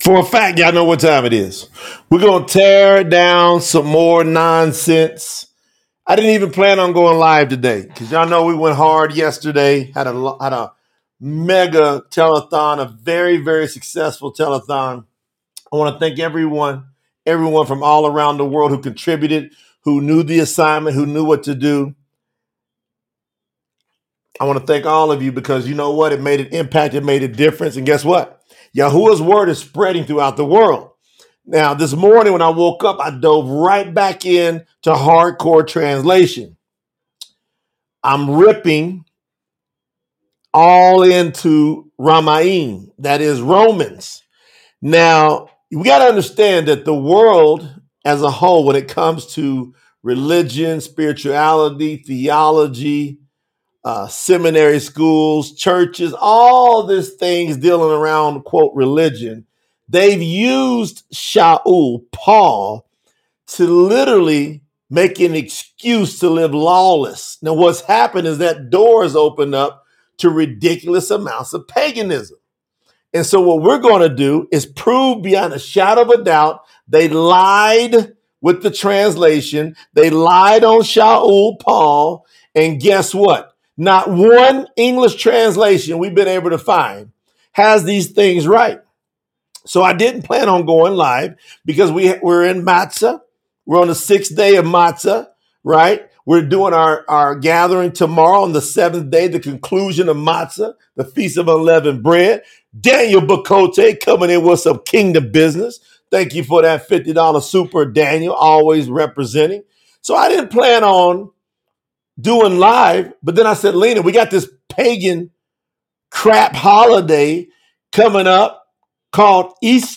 For a fact, y'all know what time it is. We're going to tear down some more nonsense. I didn't even plan on going live today because y'all know we went hard yesterday, had a mega telethon, a very, very successful telethon. I want to thank everyone from all around the world who contributed, who knew the assignment, who knew what to do. I want to thank all of you because you know what? It made an impact. It made a difference. And guess what? Yahuwah's word is spreading throughout the world. Now, this morning when I woke up, I dove right back in to hardcore translation. I'm ripping all into Ramaim, that is Romans. Now, we got to understand that the world as a whole, when it comes to religion, spirituality, theology, seminary schools, churches, all these things dealing around, quote, religion, they've used Shaul, Paul, to literally make an excuse to live lawless. Now, what's happened is that doors opened up to ridiculous amounts of paganism. And so what we're going to do is prove beyond a shadow of a doubt they lied with the translation. They lied on Shaul, Paul, and guess what? Not one English translation we've been able to find has these things right. So I didn't plan on going live because we're in Matzah. We're on the 6th day of Matzah, right? We're doing our gathering tomorrow on the 7th day, the conclusion of Matzah, the Feast of Unleavened Bread. Daniel Bakote coming in with some kingdom business. Thank you for that $50 super, Daniel, always representing. So I didn't plan on doing live, but then I said, Lena, we got this pagan crap holiday coming up called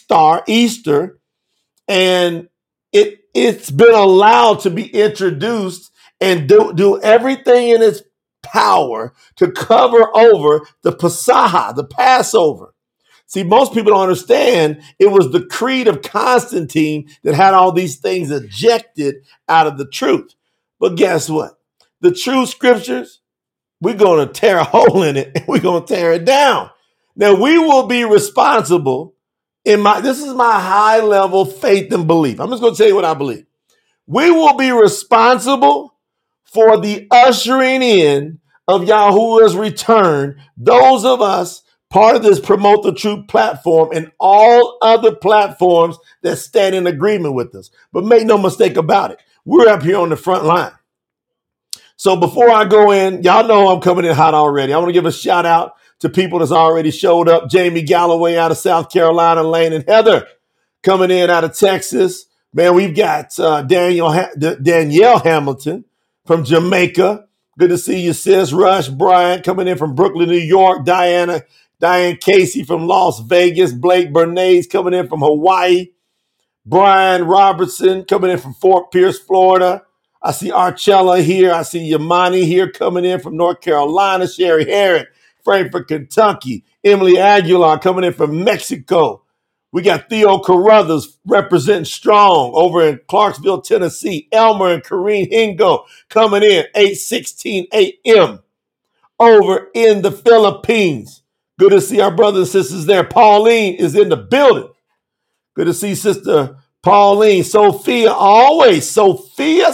Easter, and it's been allowed to be introduced and do everything in its power to cover over the Passover, the Passover. See, most people don't understand it was the creed of Constantine that had all these things ejected out of the truth. But guess what? The true scriptures, we're going to tear a hole in it and we're going to tear it down. Now, we will be responsible this is my high level faith and belief. I'm just going to tell you what I believe. We will be responsible for the ushering in of Yahuwah's return. Those of us part of this Promote the Truth platform and all other platforms that stand in agreement with us. But make no mistake about it. We're up here on the front line. So before I go in, y'all know I'm coming in hot already. I want to give a shout out to people that's already showed up. Jamie Galloway out of South Carolina, Lane and Heather coming in out of Texas. Man, we've got Danielle Hamilton from Jamaica. Good to see you, sis. Rush Bryant coming in from Brooklyn, New York. Diane Casey from Las Vegas. Blake Bernays coming in from Hawaii. Brian Robertson coming in from Fort Pierce, Florida. I see Archella here. I see Yamani here coming in from North Carolina. Sherry Herrick, Frankfort, Kentucky. Emily Aguilar coming in from Mexico. We got Theo Carruthers representing strong over in Clarksville, Tennessee. Elmer and Kareen Hingo coming in 8:16 a.m. over in the Philippines. Good to see our brothers and sisters there. Pauline is in the building. Good to see Sister Pauline. Sophia, always. Sophia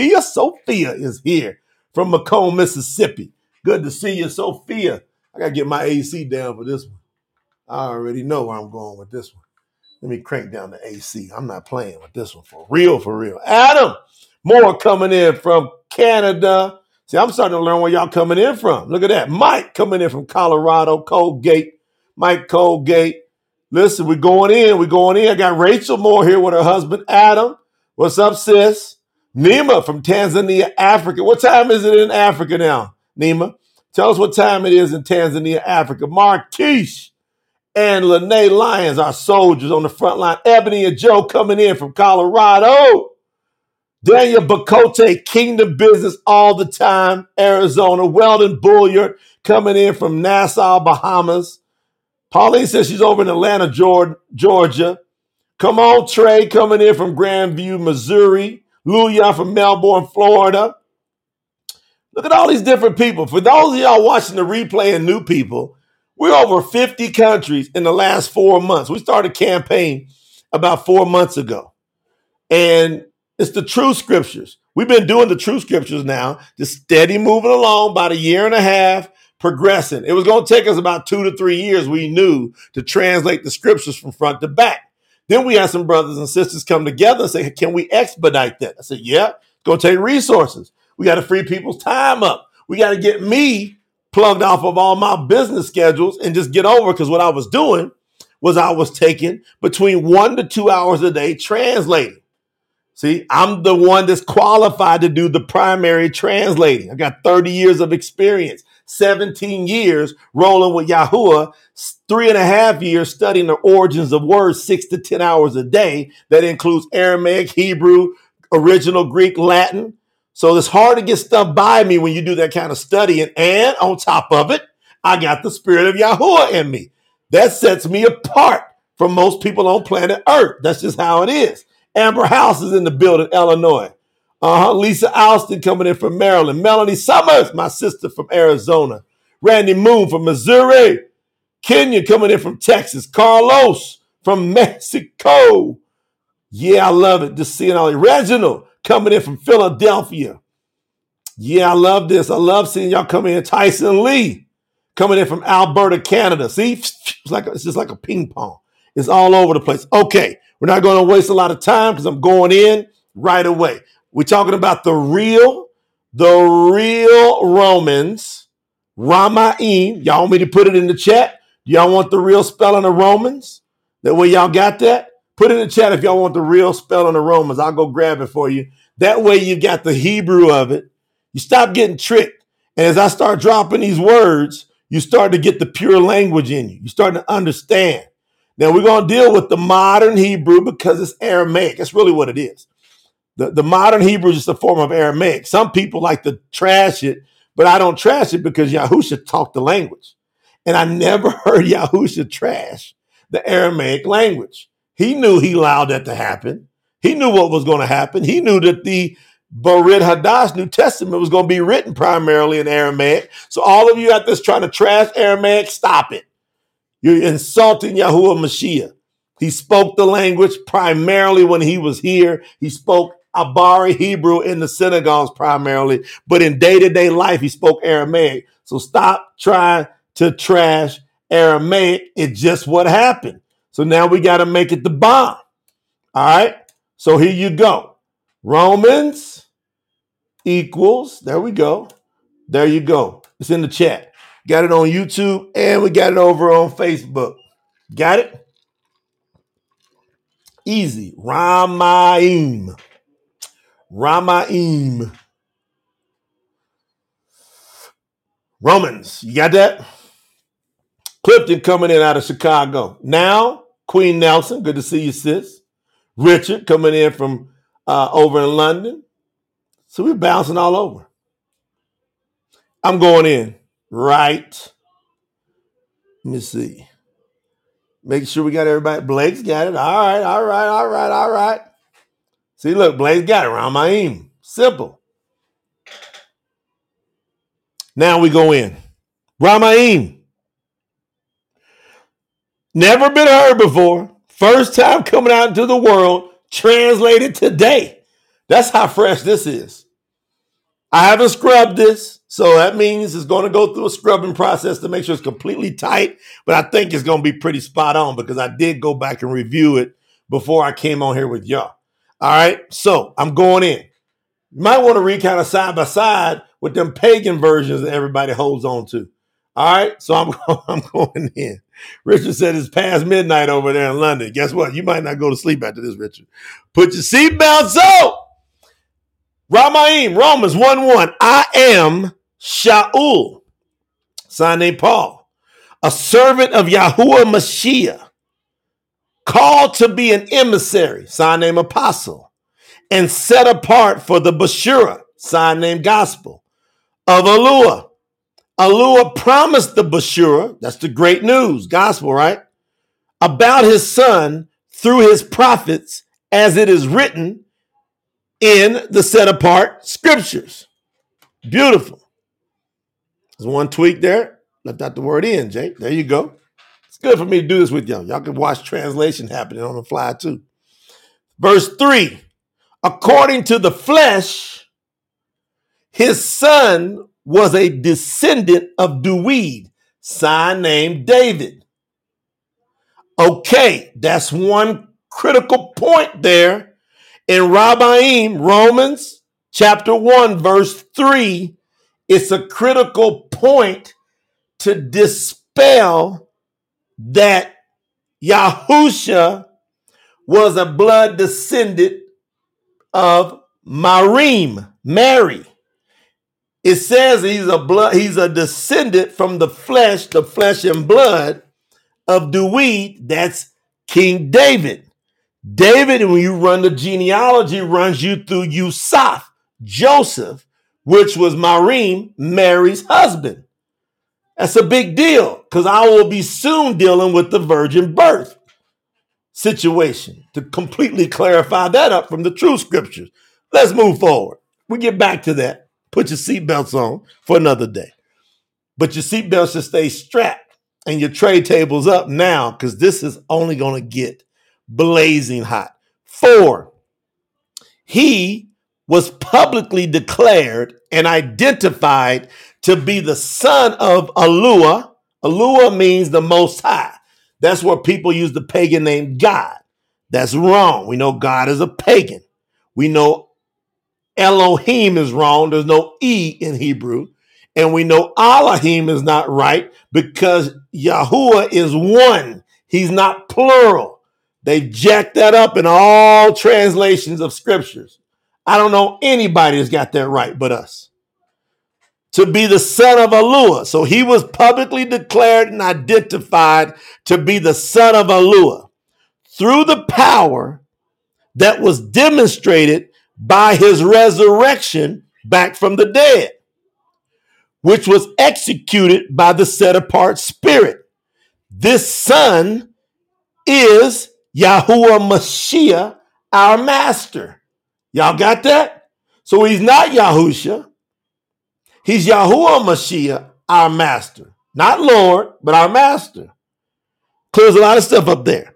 is here from Macomb, Mississippi. Good to see you, Sophia. I got to get my AC down for this one. I already know where I'm going with this one. Let me crank down the AC. I'm not playing with this one for real, for real. Adam Moore coming in from Canada. See, I'm starting to learn where y'all coming in from. Look at that. Mike coming in from Colorado, Colgate. Mike Colgate. Listen, we're going in. I got Rachel Moore here with her husband, Adam. What's up, sis? Nima from Tanzania, Africa. What time is it in Africa now, Nima? Tell us what time it is in Tanzania, Africa. Marquise and Lene Lyons, our soldiers on the front line. Ebony and Joe coming in from Colorado. Daniel Bakote, Kingdom Business all the time, Arizona. Weldon Bulliard coming in from Nassau, Bahamas. Pauline says she's over in Atlanta, Georgia. Come on, Trey, coming in from Grandview, Missouri. Luya from Melbourne, Florida. Look at all these different people. For those of y'all watching the replay and new people, We're over 50 countries in the last 4 months. We started a campaign about 4 months ago. And it's the true scriptures. We've been doing the true scriptures now, just steady moving along, about a year and a half, progressing. It was going to take us about 2 to 3 years, we knew, to translate the scriptures from front to back. Then we had some brothers and sisters come together and say, can we expedite that? I said, yeah, it's going to take resources. We got to free people's time up. We got to get me plugged off of all my business schedules and just get over, because what I was doing was I was taking between 1 to 2 hours a day translating. See, I'm the one that's qualified to do the primary translating. I got 30 years of experience, 17 years rolling with Yahuwah, 3.5 years studying the origins of words, 6 to 10 hours a day. That includes Aramaic, Hebrew, original Greek, Latin. So it's hard to get stuff by me when you do that kind of studying. And on top of it, I got the spirit of Yahuwah in me. That sets me apart from most people on planet Earth. That's just how it is. Amber House is in the building, Illinois. Lisa Alston coming in from Maryland. Melanie Summers, my sister from Arizona. Randy Moon from Missouri. Kenya coming in from Texas. Carlos from Mexico. Yeah, I love it. Just seeing all the Reginald coming in from Philadelphia. Yeah, I love this. I love seeing y'all coming in. Tyson Lee coming in from Alberta, Canada. See, it's just like a ping pong. It's all over the place. Okay, we're not going to waste a lot of time because I'm going in right away. We're talking about the real Romans, Ramaim. Y'all want me to put it in the chat? Y'all want the real spelling of Romans? That way y'all got that? Put it in the chat if y'all want the real spelling of Romans. I'll go grab it for you. That way you got the Hebrew of it. You stop getting tricked. And as I start dropping these words, you start to get the pure language in you. You start to understand. Now, we're going to deal with the modern Hebrew because it's Aramaic. That's really what it is. The modern Hebrew is just a form of Aramaic. Some people like to trash it, but I don't trash it because Yahusha talked the language. And I never heard Yahusha trash the Aramaic language. He knew he allowed that to happen. He knew what was going to happen. He knew that the Brit Hadash New Testament was going to be written primarily in Aramaic. So all of you out there trying to trash Aramaic, stop it. You're insulting Yahuwah Mashiach. He spoke the language primarily when he was here. He spoke Abari Hebrew in the synagogues primarily, but in day-to-day life, he spoke Aramaic. So stop trying to trash Aramaic. It's just what happened. So now we got to make it the bomb. All right? So here you go. Romans equals, there we go. There you go. It's in the chat. Got it on YouTube, and we got it over on Facebook. Got it? Easy. Ramaim. Romans. You got that? Clifton coming in out of Chicago. Now, Queen Nelson. Good to see you, sis. Richard coming in from over in London. So we're bouncing all over. I'm going in. Right. Let me see. Make sure we got everybody. Blake's got it. All right. See, look, Blake's got it. Ramaim. Simple. Now we go in. Ramaim. Never been heard before. First time coming out into the world. Translated today. That's how fresh this is. I haven't scrubbed this, so that means it's going to go through a scrubbing process to make sure it's completely tight, but I think it's going to be pretty spot on because I did go back and review it before I came on here with y'all. All right, so I'm going in. You might want to read kind of side by side with them pagan versions that everybody holds on to. All right, so I'm going in. Richard said it's past midnight over there in London. Guess what? You might not go to sleep after this, Richard. Put your seatbelts on. Ramaim, Romans 1:1. I am Shaul, son named Paul, a servant of Yahuwah Mashiach, called to be an emissary, sign named Apostle, and set apart for the Bashura, sign named Gospel, of Alua. Alua promised the Bashura, that's the great news, gospel, right? About his son through his prophets, as it is written in the set apart scriptures. Beautiful. There's one tweak there. Left out the word in, Jay. There you go. It's good for me to do this with y'all. Y'all can watch translation happening on the fly too. Verse 3. According to the flesh, his son was a descendant of Duwid, son named David. Okay, that's one critical point there. In Rabbaim, Romans chapter 1, verse 3, it's a critical point to dispel that Yahusha was a blood descendant of Marim, Mary. It says he's a descendant from the flesh and blood of Duwid, that's King David. David, when you run the genealogy, runs you through Yusuf, Joseph, which was Marim, Mary's husband. That's a big deal because I will be soon dealing with the virgin birth situation to completely clarify that up from the true scriptures. Let's move forward. We get back to that. Put your seatbelts on for another day. But your seatbelts should stay strapped and your tray tables up now because this is only going to get blazing hot. 4, he was publicly declared and identified to be the son of Elua. Elua means the Most High. That's where people use the pagan name God. That's wrong. We know God is a pagan. We know Elohim is wrong. There's no E in Hebrew. And we know Elohim is not right because Yahuwah is one. He's not plural. They've jacked that up in all translations of scriptures. I don't know anybody that's got that right but us. To be the son of Elua. So he was publicly declared and identified to be the son of Elua through the power that was demonstrated by his resurrection back from the dead, which was executed by the set-apart spirit. This son is Yahuwah Mashiach, our master. Y'all got that? So he's not Yahusha. He's Yahuwah Mashiach, our master. Not Lord, but our master. Clears a lot of stuff up there.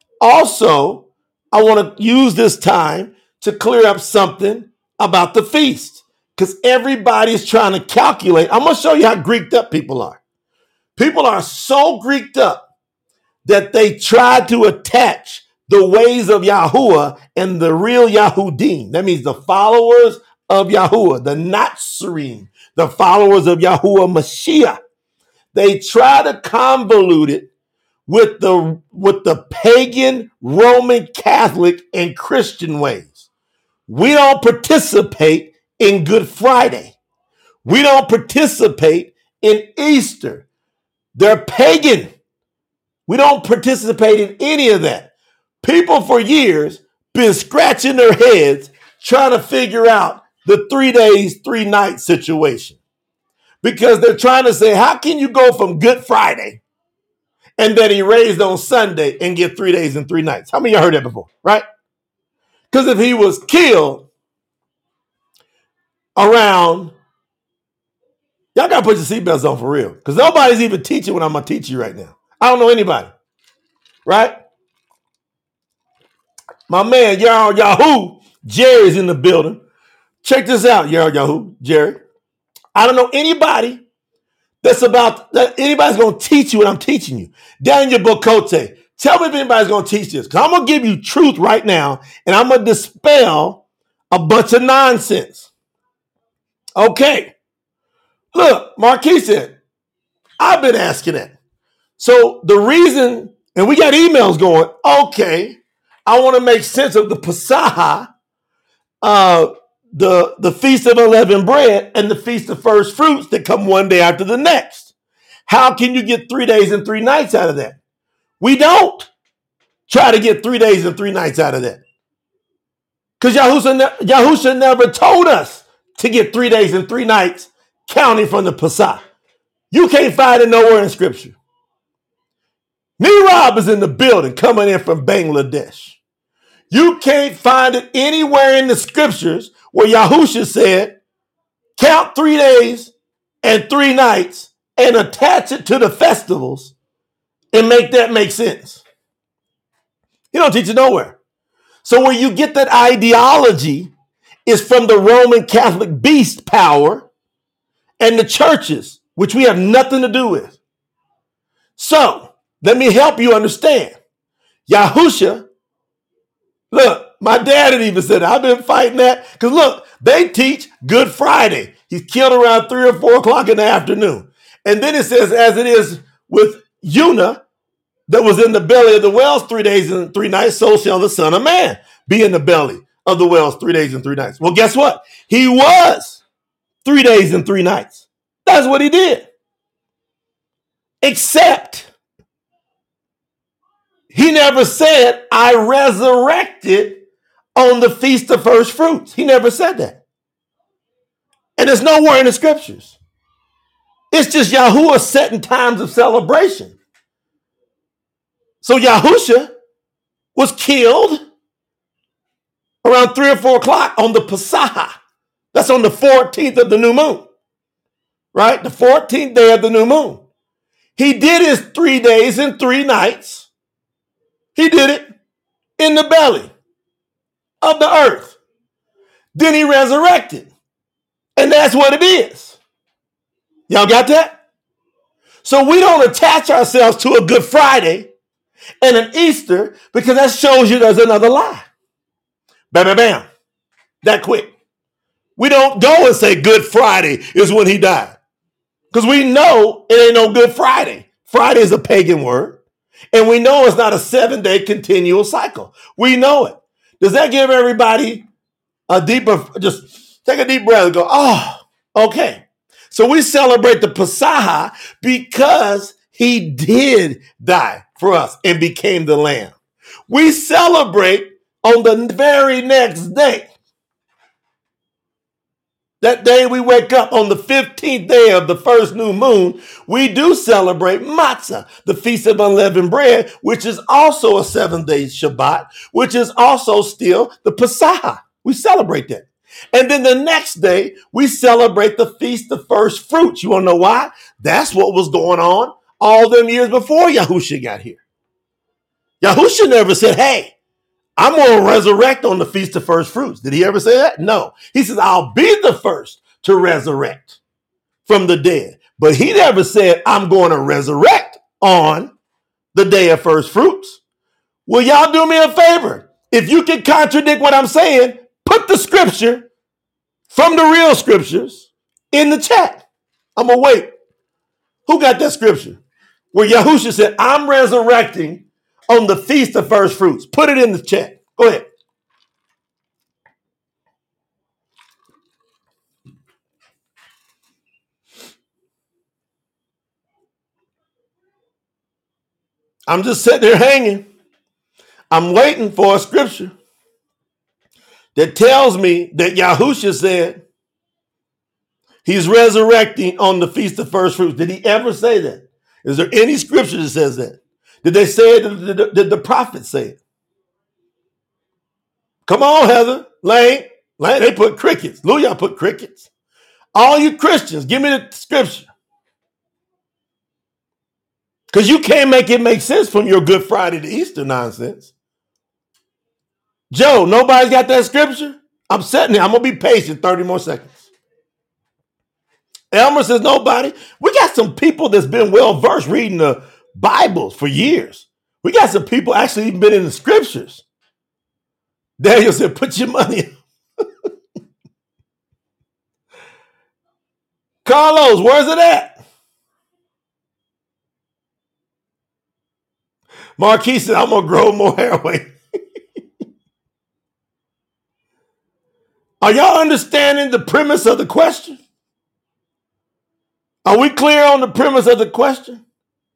Also, I want to use this time to clear up something about the feast. Because everybody's trying to calculate. I'm going to show you how Greeked up people are. People are so Greeked up that they try to attach the ways of Yahuwah and the real Yahudim. That means the followers of Yahuwah, the Nazarene, the followers of Yahuwah Mashiach. They try to convolute it with the pagan, Roman Catholic, and Christian ways. We don't participate in Good Friday. We don't participate in Easter. They're pagan. We don't participate in any of that. People for years been scratching their heads trying to figure out the 3 days, 3 nights situation. Because they're trying to say, how can you go from Good Friday and then he raised on Sunday and get 3 days and 3 nights? How many of y'all heard that before, right? Because if he was killed around, y'all got to put your seatbelts on for real. Because nobody's even teaching what I'm going to teach you right now. I don't know anybody, right? My man, Yahoo, Jerry's in the building. Check this out, Yahoo, Jerry. I don't know anybody anybody's going to teach you what I'm teaching you. Daniel Bokote, tell me if anybody's going to teach this. Because I'm going to give you truth right now, and I'm going to dispel a bunch of nonsense. Okay. Look, Marquis said, I've been asking that. So the reason, and we got emails going, okay, I want to make sense of the Pasaha, the Feast of Unleavened Bread and the Feast of First Fruits that come one day after the next. How can you get 3 days and 3 nights out of that? We don't try to get 3 days and 3 nights out of that. Because Yahusha never told us to get 3 days and 3 nights counting from the Pasah. You can't find it nowhere in Scripture. Rob is in the building coming in from Bangladesh. You can't find it anywhere in the Scriptures where Yahusha said, count 3 days and 3 nights and attach it to the festivals and make that make sense. He don't teach it nowhere. So where you get that ideology is from the Roman Catholic beast power and the churches, which we have nothing to do with. So let me help you understand. Yahusha, look, my dad had even said, I've been fighting that. Because look, they teach Good Friday. He's killed around 3 or 4 o'clock in the afternoon. And then it says, as it is with Una, that was in the belly of the whales 3 days and 3 nights, so shall the Son of Man be in the belly of the whales 3 days and 3 nights. Well, guess what? He was 3 days and 3 nights. That's what he did. Except he never said, I resurrected on the Feast of First Fruits. He never said that. And there's nowhere in the scriptures. It's just Yahuwah setting times of celebration. So Yahusha was killed around 3 or 4 o'clock on the Pasach. That's on the 14th of the new moon, right? The 14th day of the new moon. He did his 3 days and 3 nights. He did it in the belly of the earth. Then he resurrected. And that's what it is. Y'all got that? So we don't attach ourselves to a Good Friday and an Easter because that shows you there's another lie. Bam, bam, bam. That quick. We don't go and say Good Friday is when he died. Because we know it ain't no Good Friday. Friday is a pagan word. And we know it's not a 7-day continual cycle. We know it. Does that give everybody a deeper, just take a deep breath and go, oh, okay. So we celebrate the Pasach because he did die for us and became the lamb. We celebrate on the very next day. That day we wake up on the 15th day of the first new moon, we do celebrate Matzah, the Feast of Unleavened Bread, which is also a 7-day Shabbat, which is also still the Pasach. We celebrate that. And then the next day, we celebrate the Feast of First Fruits. You want to know why? That's what was going on all them years before Yahusha got here. Yahusha never said, hey, I'm going to resurrect on the Feast of First Fruits. Did he ever say that? No. He says, I'll be the first to resurrect from the dead. But he never said, I'm going to resurrect on the day of first fruits. Will y'all do me a favor? If you can contradict what I'm saying, put the scripture from the real scriptures in the chat. I'm going to wait. Who got that scripture? Where Yahusha said, I'm resurrecting on the Feast of First Fruits. Put it in the chat. Go ahead. I'm just sitting there hanging. I'm waiting for a scripture that tells me that Yahusha said he's resurrecting on the Feast of First Fruits. Did he ever say that? Is there any scripture that says that? Did they say it? Did the prophet say it? Come on, Heather. Lane, they put crickets. Lou, y'all put crickets. All you Christians, give me the scripture. Because you can't make it make sense from your Good Friday to Easter nonsense. Joe, nobody's got that scripture? I'm sitting there. I'm going to be patient 30 more seconds. Elmer says nobody. We got some people that's been well-versed reading the Bibles for years. We got some people actually even been in the scriptures. Daniel said, put your money in. Carlos, where's it at? Marquis said, I'm going to grow more heroin. Are y'all understanding the premise of the question? Are we clear on the premise of the question?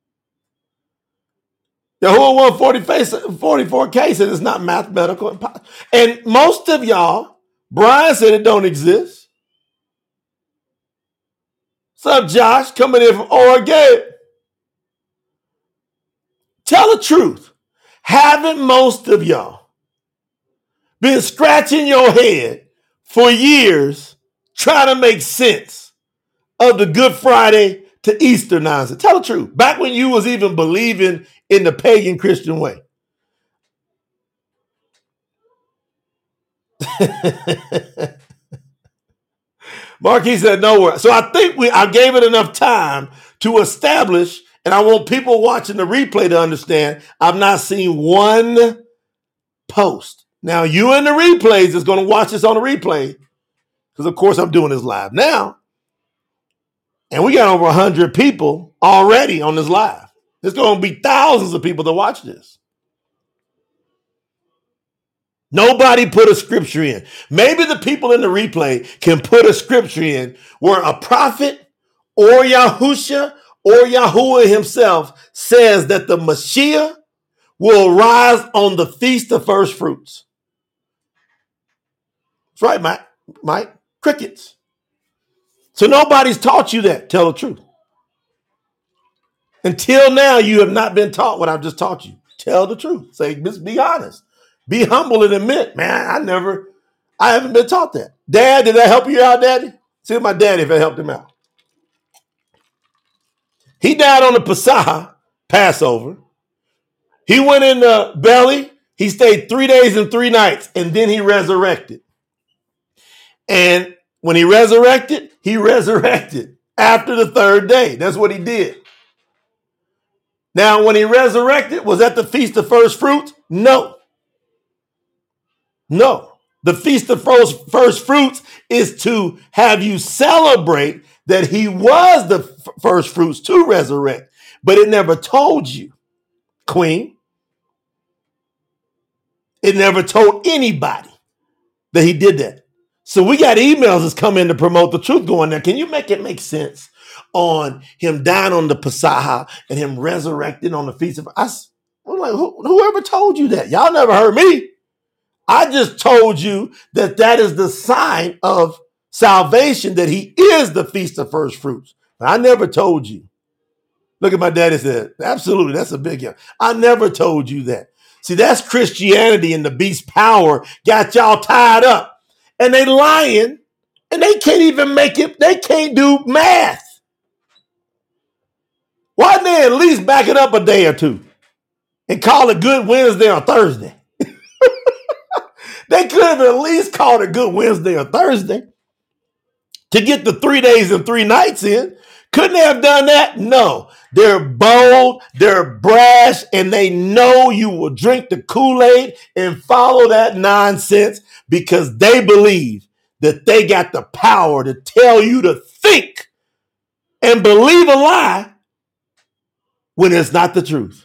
Yahuwah 144K said it's not mathematical. And most of y'all, Brian said it don't exist. What's up, Josh? Coming in from Oregon. Tell the truth. Haven't most of y'all been scratching your head for years trying to make sense of the Good Friday to Easter nonsense? Tell the truth. Back when you was even believing in the pagan Christian way. Marquis said nowhere. So I think I gave it enough time to establish, and I want people watching the replay to understand, I've not seen one post. Now, you in the replays is going to watch this on the replay, because of course I'm doing this live now. And we got over 100 people already on this live. There's going to be thousands of people to watch this. Nobody put a scripture in. Maybe the people in the replay can put a scripture in where a prophet or Yahusha or Yahuwah himself says that the Mashiach will rise on the Feast of First Fruits. That's right, Mike. Crickets. So nobody's taught you that. Tell the truth. Until now, you have not been taught what I've just taught you. Tell the truth. Say, just be honest. Be humble and admit, man, I haven't been taught that. Dad, did that help you out, Daddy? See my daddy if it helped him out. He died on the Pesach, Passover. He went in the belly. He stayed 3 days and 3 nights, and then he resurrected. And when he resurrected after the 3rd day. That's what he did. Now, when he resurrected, was that the Feast of First Fruits? No. The Feast of First Fruits is to have you celebrate that he was the first fruits to resurrect. But it never told you, Queen. It never told anybody that he did that. So we got emails that's come in to promote the truth going there. Can you make it make sense on him dying on the Pesach and him resurrecting on the Feast of... I'm like, whoever told you that? Y'all never heard me. I just told you that is the sign of salvation, that he is the Feast of First Fruits. I never told you. Look at my daddy said, absolutely, that's a big one. I never told you that. See, that's Christianity, and the beast power got y'all tied up. And they lying, and they can't even make it. They can't do math. Why didn't they at least back it up a day or two and call it Good Wednesday or Thursday? They could have at least called it Good Wednesday or Thursday to get the 3 days and 3 nights in. Couldn't they have done that? No. They're bold, they're brash, and they know you will drink the Kool-Aid and follow that nonsense because they believe that they got the power to tell you to think and believe a lie when it's not the truth.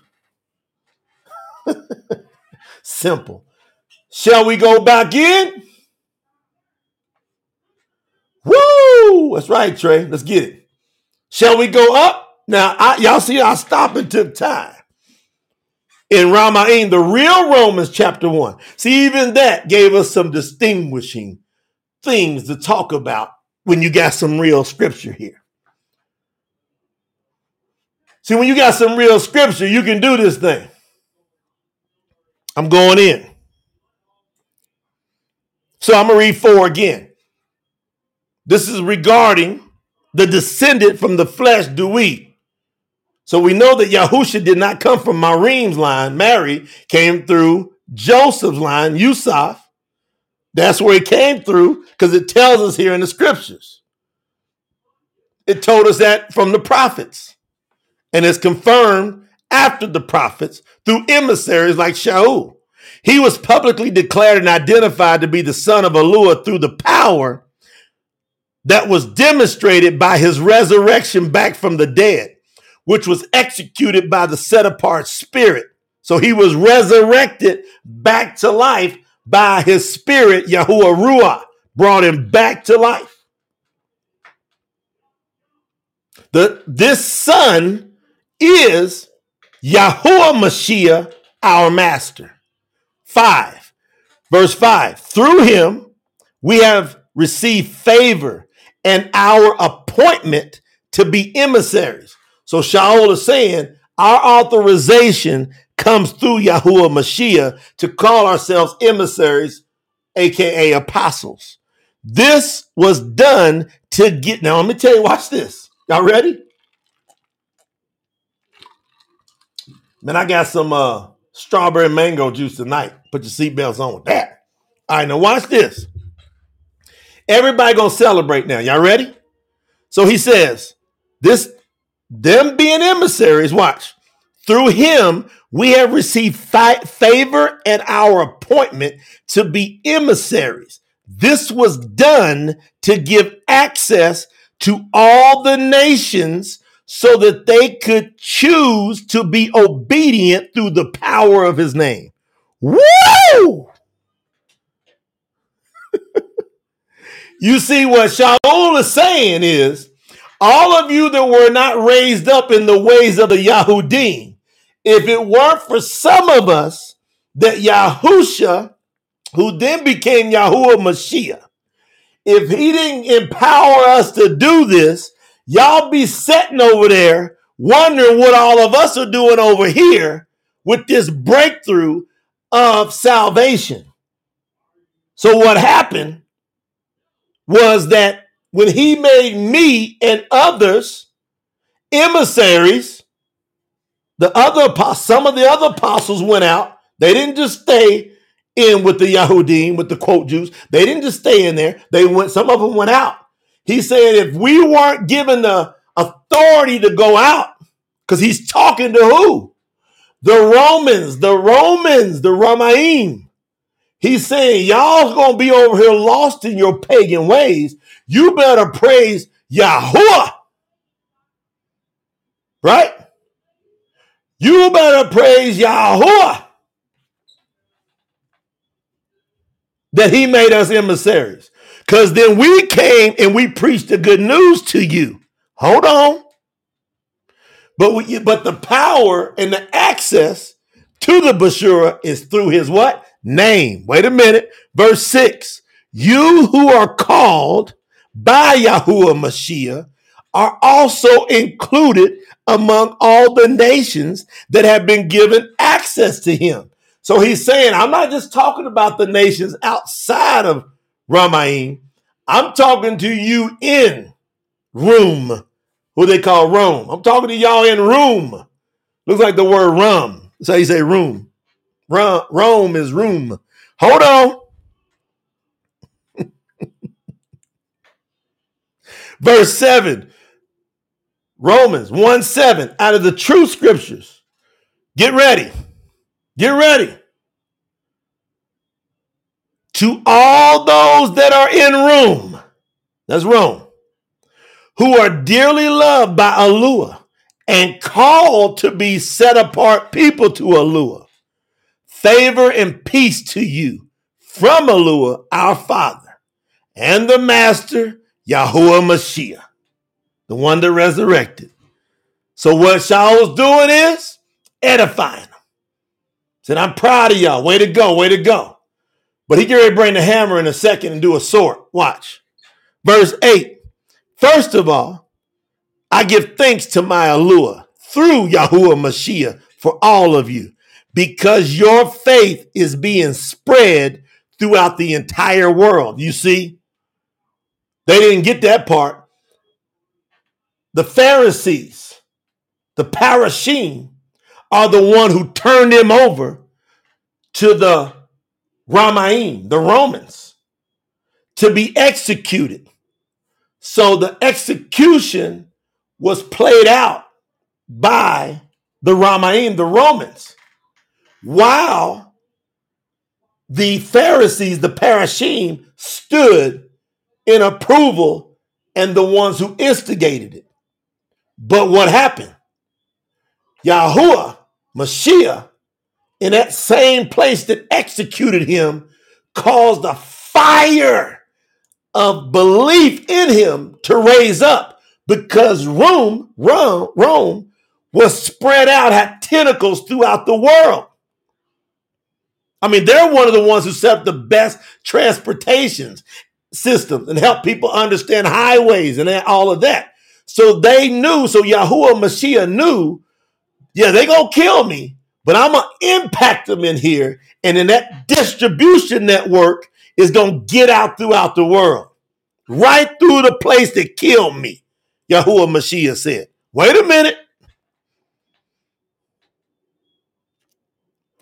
Simple. Shall we go back in? Woo! That's right, Trey. Let's get it. Shall we go up? Now, y'all see, I stopped and took time. In Ramain, the real Romans chapter 1. See, even that gave us some distinguishing things to talk about when you got some real scripture here. See, when you got some real scripture, you can do this thing. I'm going in. So I'm going to read 4 again. This is regarding the descendant from the flesh do we. So we know that Yahusha did not come from Marim's line. Mary came through Joseph's line, Yusuf. That's where he came through because it tells us here in the scriptures. It told us that from the prophets. And it's confirmed after the prophets through emissaries like Shaul. He was publicly declared and identified to be the son of Elua through the power that was demonstrated by his resurrection back from the dead, which was executed by the set-apart spirit. So he was resurrected back to life by his spirit, Yahuwah Ruah, brought him back to life. This son is Yahuwah Mashiach, our master. 5, verse 5. Through him, we have received favor and our appointment to be emissaries. So Shaul is saying our authorization comes through Yahuwah Mashiach to call ourselves emissaries, aka apostles. This was done to get, now let me tell you, watch this. Y'all ready? Man, I got some strawberry mango juice tonight. Put your seatbelts on with that. All right, now watch this. Everybody gonna celebrate now. Y'all ready? So he says, this them being emissaries, watch. Through him, we have received favor and our appointment to be emissaries. This was done to give access to all the nations so that they could choose to be obedient through the power of his name. Woo! You see, what Shaul is saying is, all of you that were not raised up in the ways of the Yahudim, if it weren't for some of us, that Yahusha, who then became Yahuwah Mashiach, if he didn't empower us to do this, y'all be sitting over there wondering what all of us are doing over here with this breakthrough of salvation. So what happened was that when he made me and others emissaries, some of the other apostles went out. They didn't just stay in with the Yahudim, with the quote Jews. They didn't just stay in there. Some of them went out. He said if we weren't given the authority to go out, because he's talking to who? The Romans, the Ramaim. He's saying, y'all gonna be over here lost in your pagan ways. You better praise Yahuwah. Right? You better praise Yahuwah that he made us emissaries. Because then we came and we preached the good news to you. Hold on. But the power and the access to the Bashura is through his what? Name. Wait a minute. Verse 6. You who are called by Yahuwah Mashiach are also included among all the nations that have been given access to him. So he's saying, I'm not just talking about the nations outside of Ramaim. I'm talking to you in room, who they call Rome. I'm talking to y'all in room. Looks like the word rum. That's how you say room. Rome is room. Hold on. Verse 7. Romans 1:7 out of the true scriptures. Get ready. Get ready. To all those that are in Rome, that's Rome, who are dearly loved by Alua and called to be set apart people to Alua, favor and peace to you from Alua, our Father, and the Master, Yahuwah Mashiach, the one that resurrected. So what Shaul's doing is edifying them. Said, I'm proud of y'all. Way to go, way to go. But he get ready to bring the hammer in a second and do a sword. Watch. Verse 8. First of all, I give thanks to my Alua through Yahuwah Mashiach for all of you, because your faith is being spread throughout the entire world. You see, they didn't get that part. The Pharisees, the Parashim, are the one who turned him over to the Ramaim, the Romans, to be executed. So the execution was played out by the Ramaim, the Romans, while the Pharisees, the Parashim, stood in approval and the ones who instigated it. But what happened? Yahuwah, Mashiach, in that same place that executed him, caused a fire of belief in him to raise up, because Rome was spread out, had tentacles throughout the world. I mean, they're one of the ones who set up the best transportation systems and help people understand highways and all of that. So they knew, so Yahuwah Mashiach knew, yeah, they're going to kill me, but I'm going to impact them in here. And then that distribution network is going to get out throughout the world, right through the place that killed me. Yahuwah Mashiach said, wait a minute.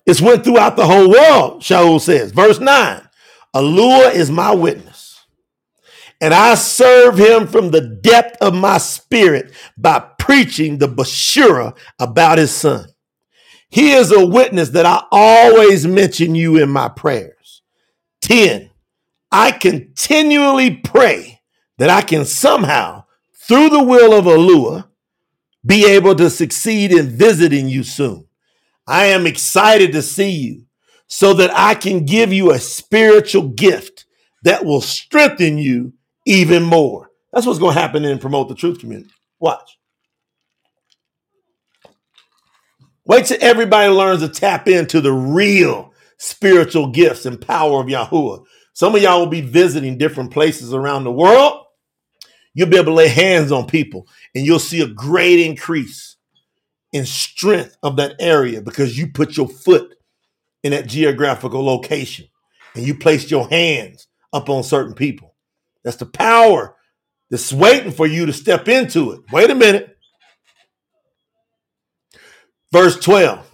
It's went throughout the whole world, Shaul says. Verse 9, Allure is my witness, and I serve him from the depth of my spirit by preaching the Bashura about his son. He is a witness that I always mention you in my prayers. 10, I continually pray that I can somehow, through the will of Allure, be able to succeed in visiting you soon. I am excited to see you so that I can give you a spiritual gift that will strengthen you even more. That's what's going to happen in Promote the Truth community. Watch. Wait till everybody learns to tap into the real spiritual gifts and power of Yahuwah. Some of y'all will be visiting different places around the world. You'll be able to lay hands on people and you'll see a great increase in strength of that area because you put your foot in that geographical location and you placed your hands up on certain people. That's the power that's waiting for you to step into it. Wait a minute. Verse 12.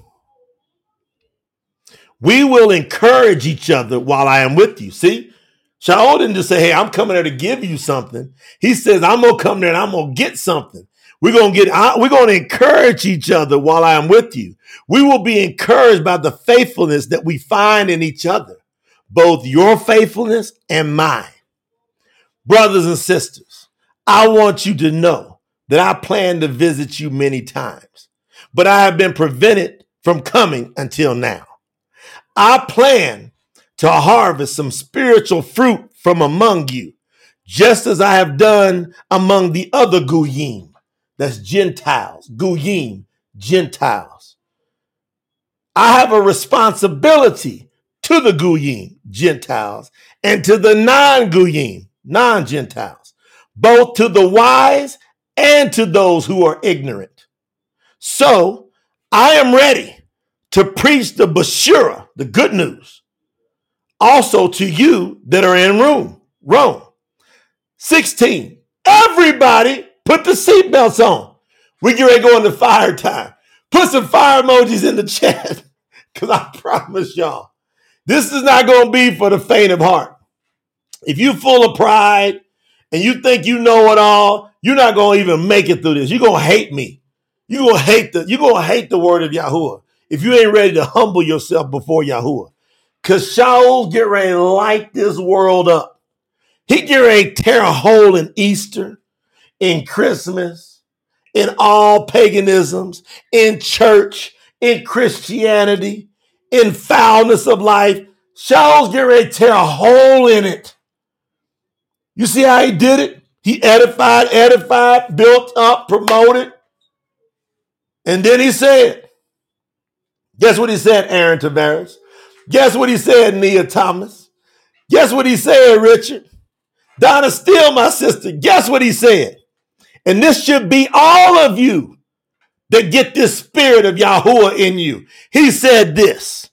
We will encourage each other while I am with you. See, Shaul didn't just say, hey, I'm coming there to give you something. He says, I'm going to come there and I'm going to get something. We're going to encourage each other while I am with you. We will be encouraged by the faithfulness that we find in each other, both your faithfulness and mine. Brothers and sisters, I want you to know that I plan to visit you many times, but I have been prevented from coming until now. I plan to harvest some spiritual fruit from among you, just as I have done among the other Goyim. That's Gentiles. Goyim, Gentiles. I have a responsibility to the Goyim, Gentiles, and to the non-Goyim, non-Gentiles, both to the wise and to those who are ignorant. So I am ready to preach the Bashura, the good news, also to you that are in Rome. 16, everybody put the seatbelts on. We get ready to go into fire time. Put some fire emojis in the chat because I promise y'all, this is not going to be for the faint of heart. If you're full of pride and you think you know it all, you're not going to even make it through this. You're going to hate me. You're going to hate the word of Yahuwah if you ain't ready to humble yourself before Yahuwah. Because Shaul's get ready to light this world up. He get ready to tear a hole in Easter, in Christmas, in all paganisms, in church, in Christianity, in foulness of life. Shaul's get ready to tear a hole in it. You see how he did it? He edified, built up, promoted. And then he said, guess what he said, Aaron Tavares? Guess what he said, Nia Thomas? Guess what he said, Richard? Donna Steele, my sister, guess what he said? And this should be all of you that get this spirit of Yahuwah in you. He said this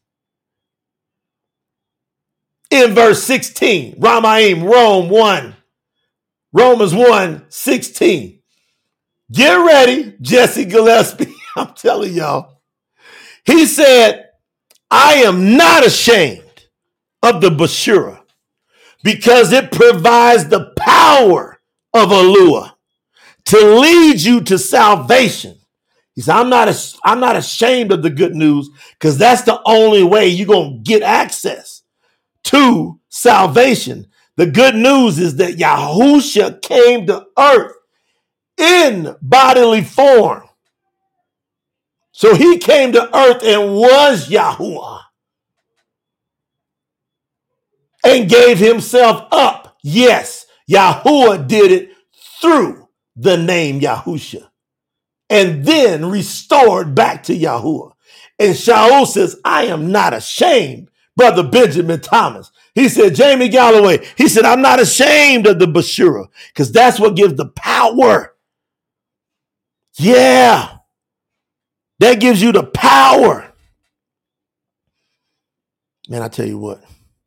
in verse 16, Ramaim, Romans 1:16. Get ready, Jesse Gillespie. I'm telling y'all. He said, I am not ashamed of the Bashura because it provides the power of Allure to lead you to salvation. He said, I'm not ashamed of the good news because that's the only way you're going to get access to salvation. The good news is that Yahusha came to earth in bodily form. So he came to earth and was Yahuwah and gave himself up. Yes, Yahuwah did it through the name Yahusha and then restored back to Yahuwah. And Shaul says, I am not ashamed, Brother Benjamin Thomas. He said, Jamie Galloway, he said, I'm not ashamed of the Bashura because that's what gives the power. Yeah. That gives you the power. Man, I tell you what.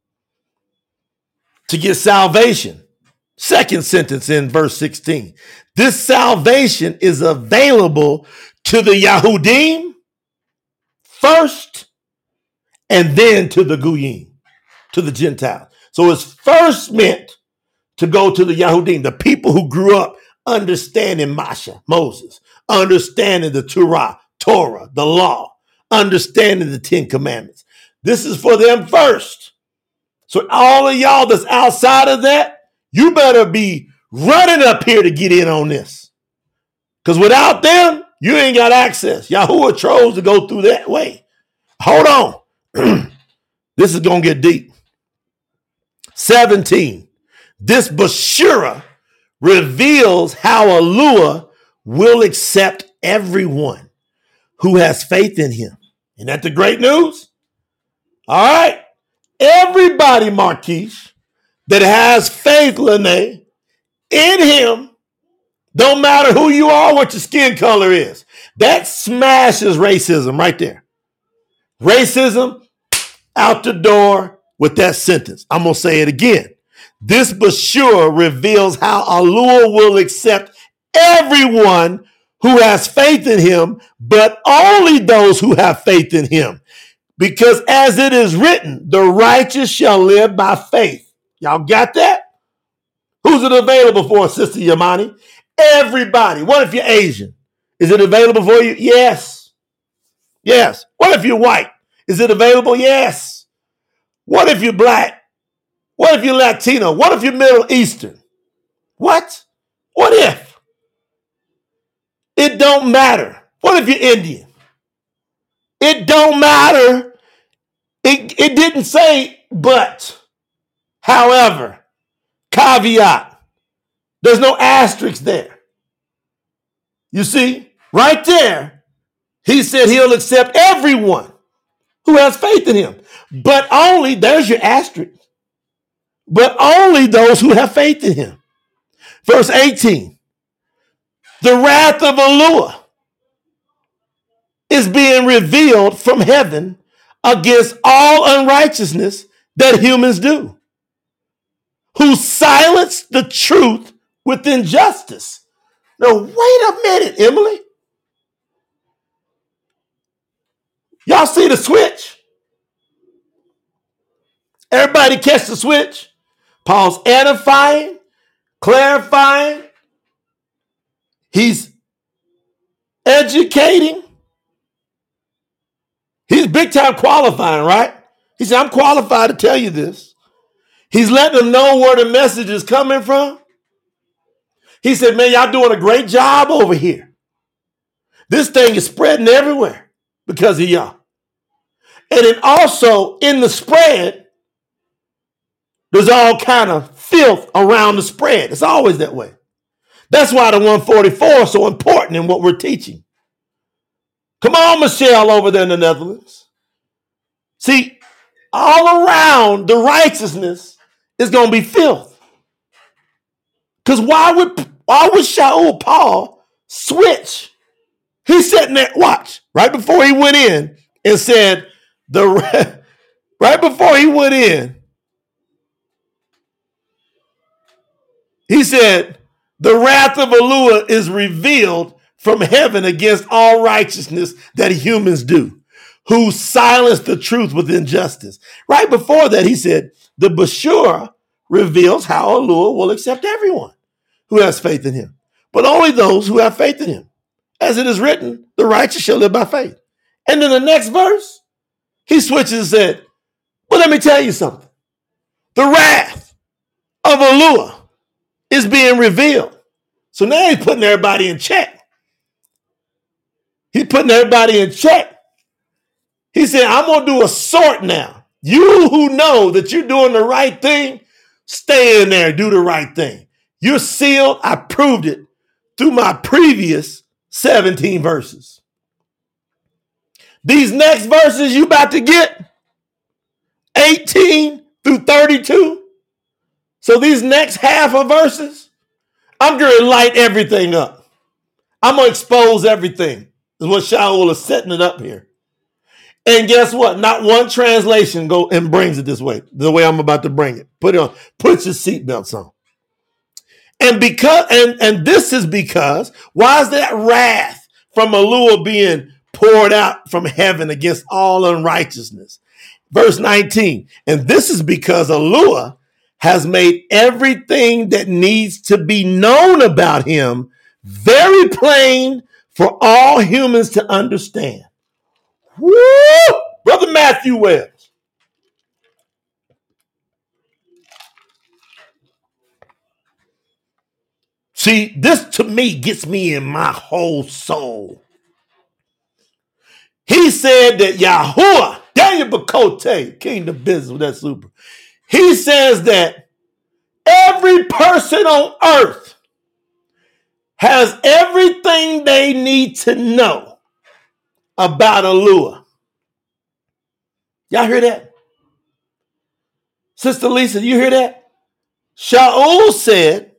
To get salvation. Second sentence in verse 16. This salvation is available to the Yahudim first and then to the Goyim, to the Gentiles. So it's first meant to go to the Yahudim, the people who grew up understanding Masha, Moses, understanding the Torah, the law, understanding the 10 commandments. This is for them first. So all of y'all that's outside of that, you better be running up here to get in on this. Because without them, you ain't got access. Yahuwah chose to go through that way. Hold on. This is going to get deep. 17. This Bashura reveals how Alua will accept everyone who has faith in him. Isn't that the great news? All right. Everybody, Marquise, that has faith, Lene, in him, don't matter who you are, what your skin color is. That smashes racism right there. Racism out the door with that sentence. I'm going to say it again. This Bashura reveals how Alua will accept everyone who has faith in him, but only those who have faith in him. Because as it is written, the righteous shall live by faith. Y'all got that? Who's it available for, Sister Yamani? Everybody. What if you're Asian? Is it available for you? Yes. Yes. What if you're white? Is it available? Yes. What if you're black? What if you're Latino? What if you're Middle Eastern? What? What if? It don't matter. What if you're Indian? It don't matter. It didn't say but. However, caveat. There's no asterisk there. You see, right there, he said he'll accept everyone who has faith in him. But only, there's your asterisk, but only those who have faith in him. Verse 18, the wrath of Alua is being revealed from heaven against all unrighteousness that humans do, who silence the truth with injustice. Now, wait a minute, Emily. Y'all see the switch? Everybody catch the switch? Paul's edifying, clarifying. He's educating. He's big time qualifying, right? He said, I'm qualified to tell you this. He's letting them know where the message is coming from. He said, man, y'all doing a great job over here. This thing is spreading everywhere because of y'all. And then also in the spread, there's all kind of filth around the spread. It's always that way. That's why the 144 is so important in what we're teaching. Come on, Michelle, over there in the Netherlands. See, all around the righteousness is going to be filth. Because why would Shaul Paul switch? He's sitting there, watch, right before he went in and said, right before he went in, he said, the wrath of Alua is revealed from heaven against all righteousness that humans do, who silence the truth with injustice. Right before that, he said, the Bashura reveals how Alua will accept everyone who has faith in him, but only those who have faith in him. As it is written, the righteous shall live by faith. And then the next verse, he switches and said, well, let me tell you something. The wrath of Alua is being revealed. So now he's putting everybody in check. He's putting everybody in check. He said, I'm going to do a sort now. You who know that you're doing the right thing, stay in there, do the right thing. You're sealed. I proved it through my previous 17 verses. These next verses you about to get, 18 through 32. So these next half of verses, I'm going to light everything up. I'm going to expose everything. Is what Shaul is setting it up here. And guess what? Not one translation go and brings it this way, the way I'm about to bring it. Put it on. Put your seatbelts on. And because and this is because, why is that wrath from Alua being poured out from heaven against all unrighteousness? Verse 19. And this is because Alua has made everything that needs to be known about him very plain for all humans to understand. Woo! Brother Matthew Wells. See, this to me gets me in my whole soul. He said that Yahuwah, Daniel Bakote, Kingdom Business, that's super. He says that every person on earth has everything they need to know about Alua. Y'all hear that? Sister Lisa, you hear that? Shaul said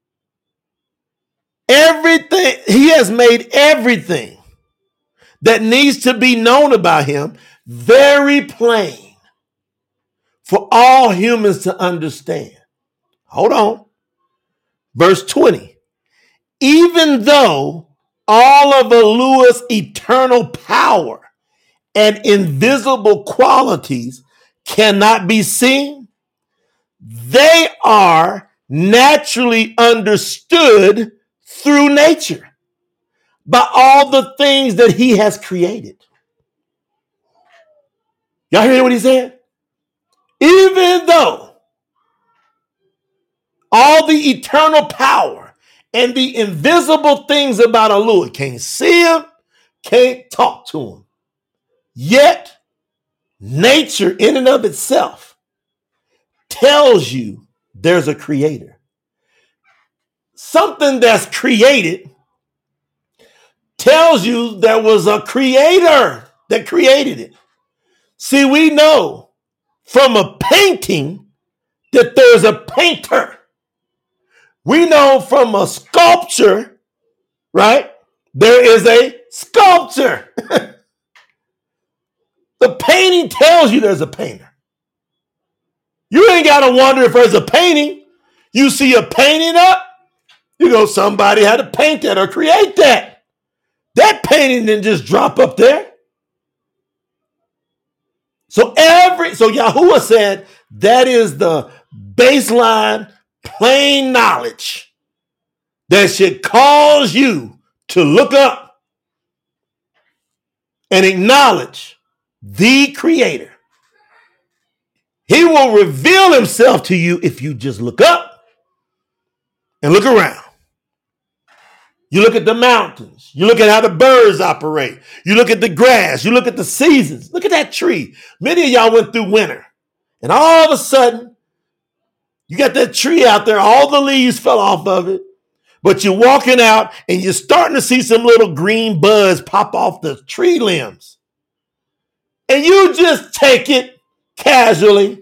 everything, he has made everything that needs to be known about him very plain for all humans to understand. Hold on. Verse 20. Even though all of Alua's eternal power and invisible qualities cannot be seen, they are naturally understood through nature by all the things that he has created. Y'all hear what he said? Even though all the eternal power and the invisible things about Alua, can't see him, can't talk to him, yet nature in and of itself tells you there's a creator. Something that's created tells you there was a creator that created it. See, we know from a painting that there's a painter. We know from a sculpture, right? There is a sculptor. The painting tells you there's a painter. You ain't got to wonder if there's a painting. You see a painting up, you go, somebody had to paint that or create that. That painting didn't just drop up there. So Yahuwah said that is the baseline plain knowledge that should cause you to look up and acknowledge the Creator. He will reveal himself to you if you just look up and look around. You look at the mountains. You look at how the birds operate. You look at the grass. You look at the seasons. Look at that tree. Many of y'all went through winter. And all of a sudden, you got that tree out there. All the leaves fell off of it. But you're walking out and you're starting to see some little green buds pop off the tree limbs. And you just take it casually.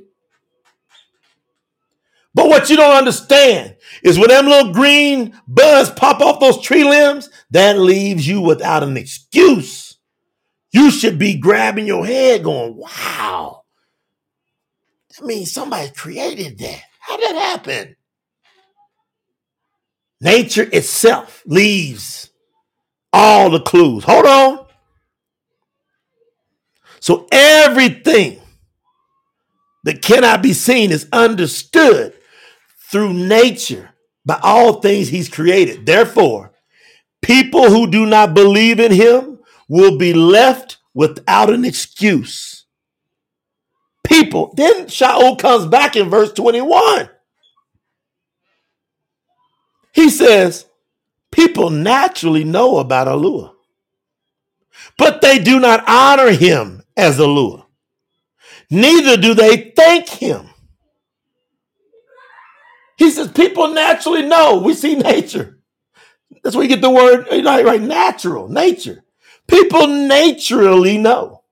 But what you don't understand is when them little green buds pop off those tree limbs, that leaves you without an excuse. You should be grabbing your head going, wow. That means somebody created that. How did that happen? Nature itself leaves all the clues. Hold on. So everything that cannot be seen is understood through nature by all things he's created. Therefore, people who do not believe in him will be left without an excuse. People. Then Shaul comes back in verse 21. He says, people naturally know about Alua, but they do not honor him as Alua. Neither do they thank him. He says, people naturally know. We see nature. That's where you get the word, right? Natural, nature. People naturally know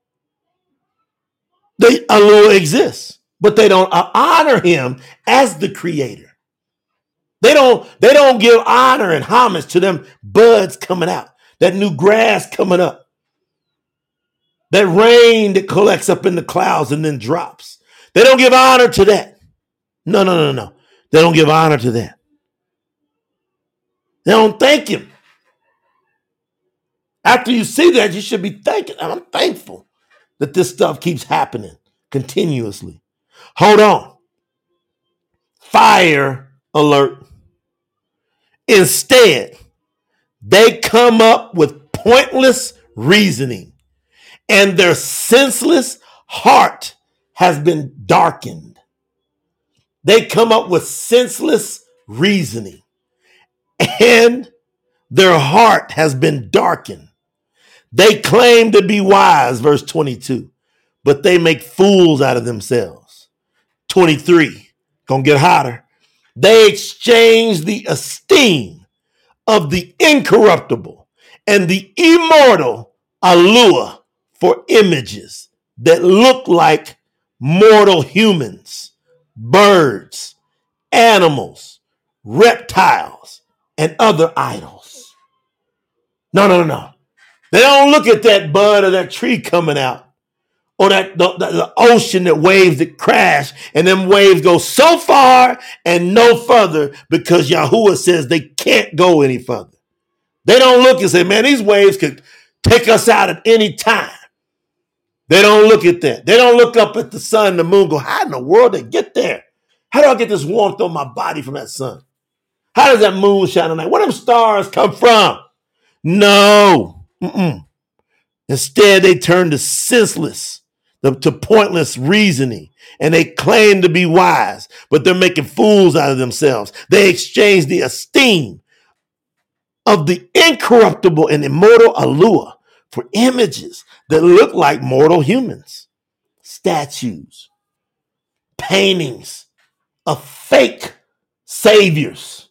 that Alua exists, but they don't honor him as the creator. They don't give honor and homage to them buds coming out, that new grass coming up, that rain that collects up in the clouds and then drops. They don't give honor to that. No. They don't give honor to that. They don't thank him. After you see that, you should be thanking. I'm thankful that this stuff keeps happening. continuously. Hold on. Fire alert. Instead, they come up with pointless reasoning, and their senseless heart has been darkened. They come up with senseless reasoning, and their heart has been darkened. They claim to be wise, verse 22, but they make fools out of themselves. 23, gonna get hotter. They exchange the esteem of the incorruptible and the immortal allure for images that look like mortal humans, birds, animals, reptiles, and other idols. No. They don't look at that bud or that tree coming out, or the ocean that waves that crash, and them waves go so far and no further because Yahuwah says they can't go any further. They don't look and say, man, these waves could take us out at any time. They don't look at that. They don't look up at the sun and the moon and go, how in the world did they get there? How do I get this warmth on my body from that sun? How does that moon shine at night? Where do them stars come from? No. Instead, they turn to senseless, to pointless reasoning, and they claim to be wise, but they're making fools out of themselves. They exchange the esteem of the incorruptible and immortal allure for images that look like mortal humans, statues, paintings of fake saviors.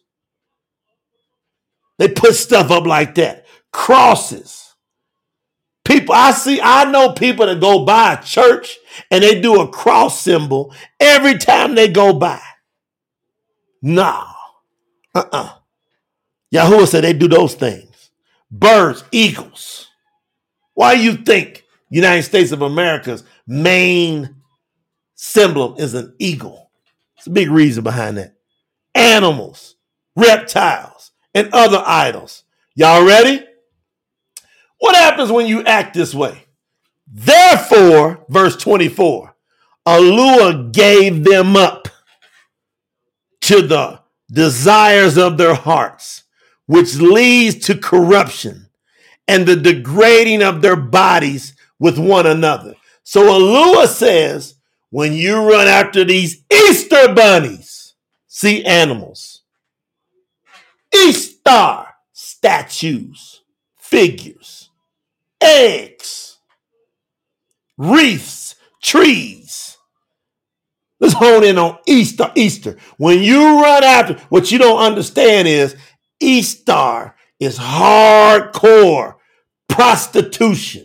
They put stuff up like that. Crosses. People, I know people that go by a church and they do a cross symbol every time they go by. No. Yahuwah said they do those things. Birds, eagles. Why do you think United States of America's main symbol is an eagle? It's a big reason behind that. Animals, reptiles, and other idols. Y'all ready? What happens when you act this way? Therefore, verse 24, allure gave them up to the desires of their hearts, which leads to corruption and the degrading of their bodies with one another. So allure says, when you run after these Easter bunnies, see animals, Easter statues, figures, eggs, wreaths, trees. Let's hone in on Easter. When you run after, what you don't understand is Easter is hardcore prostitution,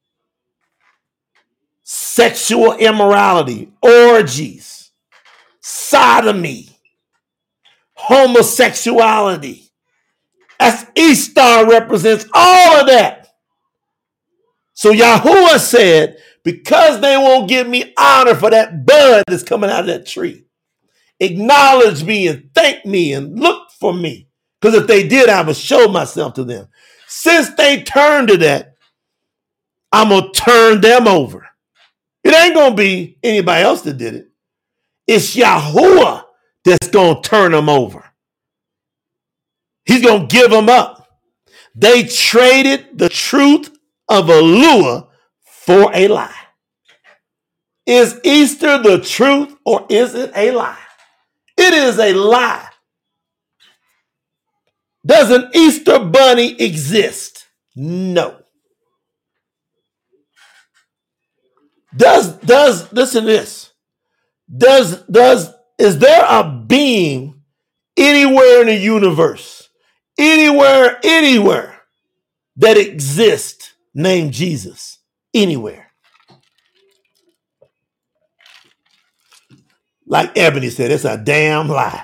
sexual immorality, orgies, sodomy, homosexuality. As Easter represents all of that. So Yahuwah said, because they won't give me honor for that bud that's coming out of that tree, acknowledge me and thank me and look for me. Because if they did, I would show myself to them. Since they turned to that, I'm going to turn them over. It ain't going to be anybody else that did it. It's Yahuwah that's going to turn them over. He's going to give them up. They traded the truth of allure for a lie. Is Easter the truth or is it a lie? It is a lie. Does an Easter bunny exist? No. Listen to this. Is there a being anywhere in the universe, anywhere that exists named Jesus? Anywhere. Like Ebony said, it's a damn lie.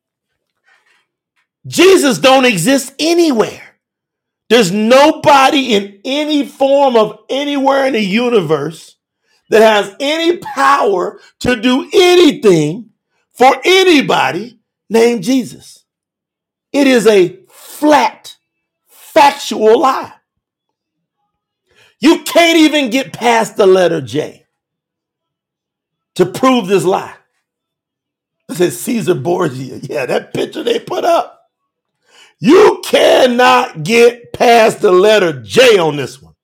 Jesus don't exist anywhere. There's nobody in any form of anywhere in the universe that has any power to do anything for anybody named Jesus. It is a flat, factual lie. You can't even get past the letter J. to prove this lie. It says Caesar Borgia. Yeah, that picture they put up. You cannot get past the letter J on this one.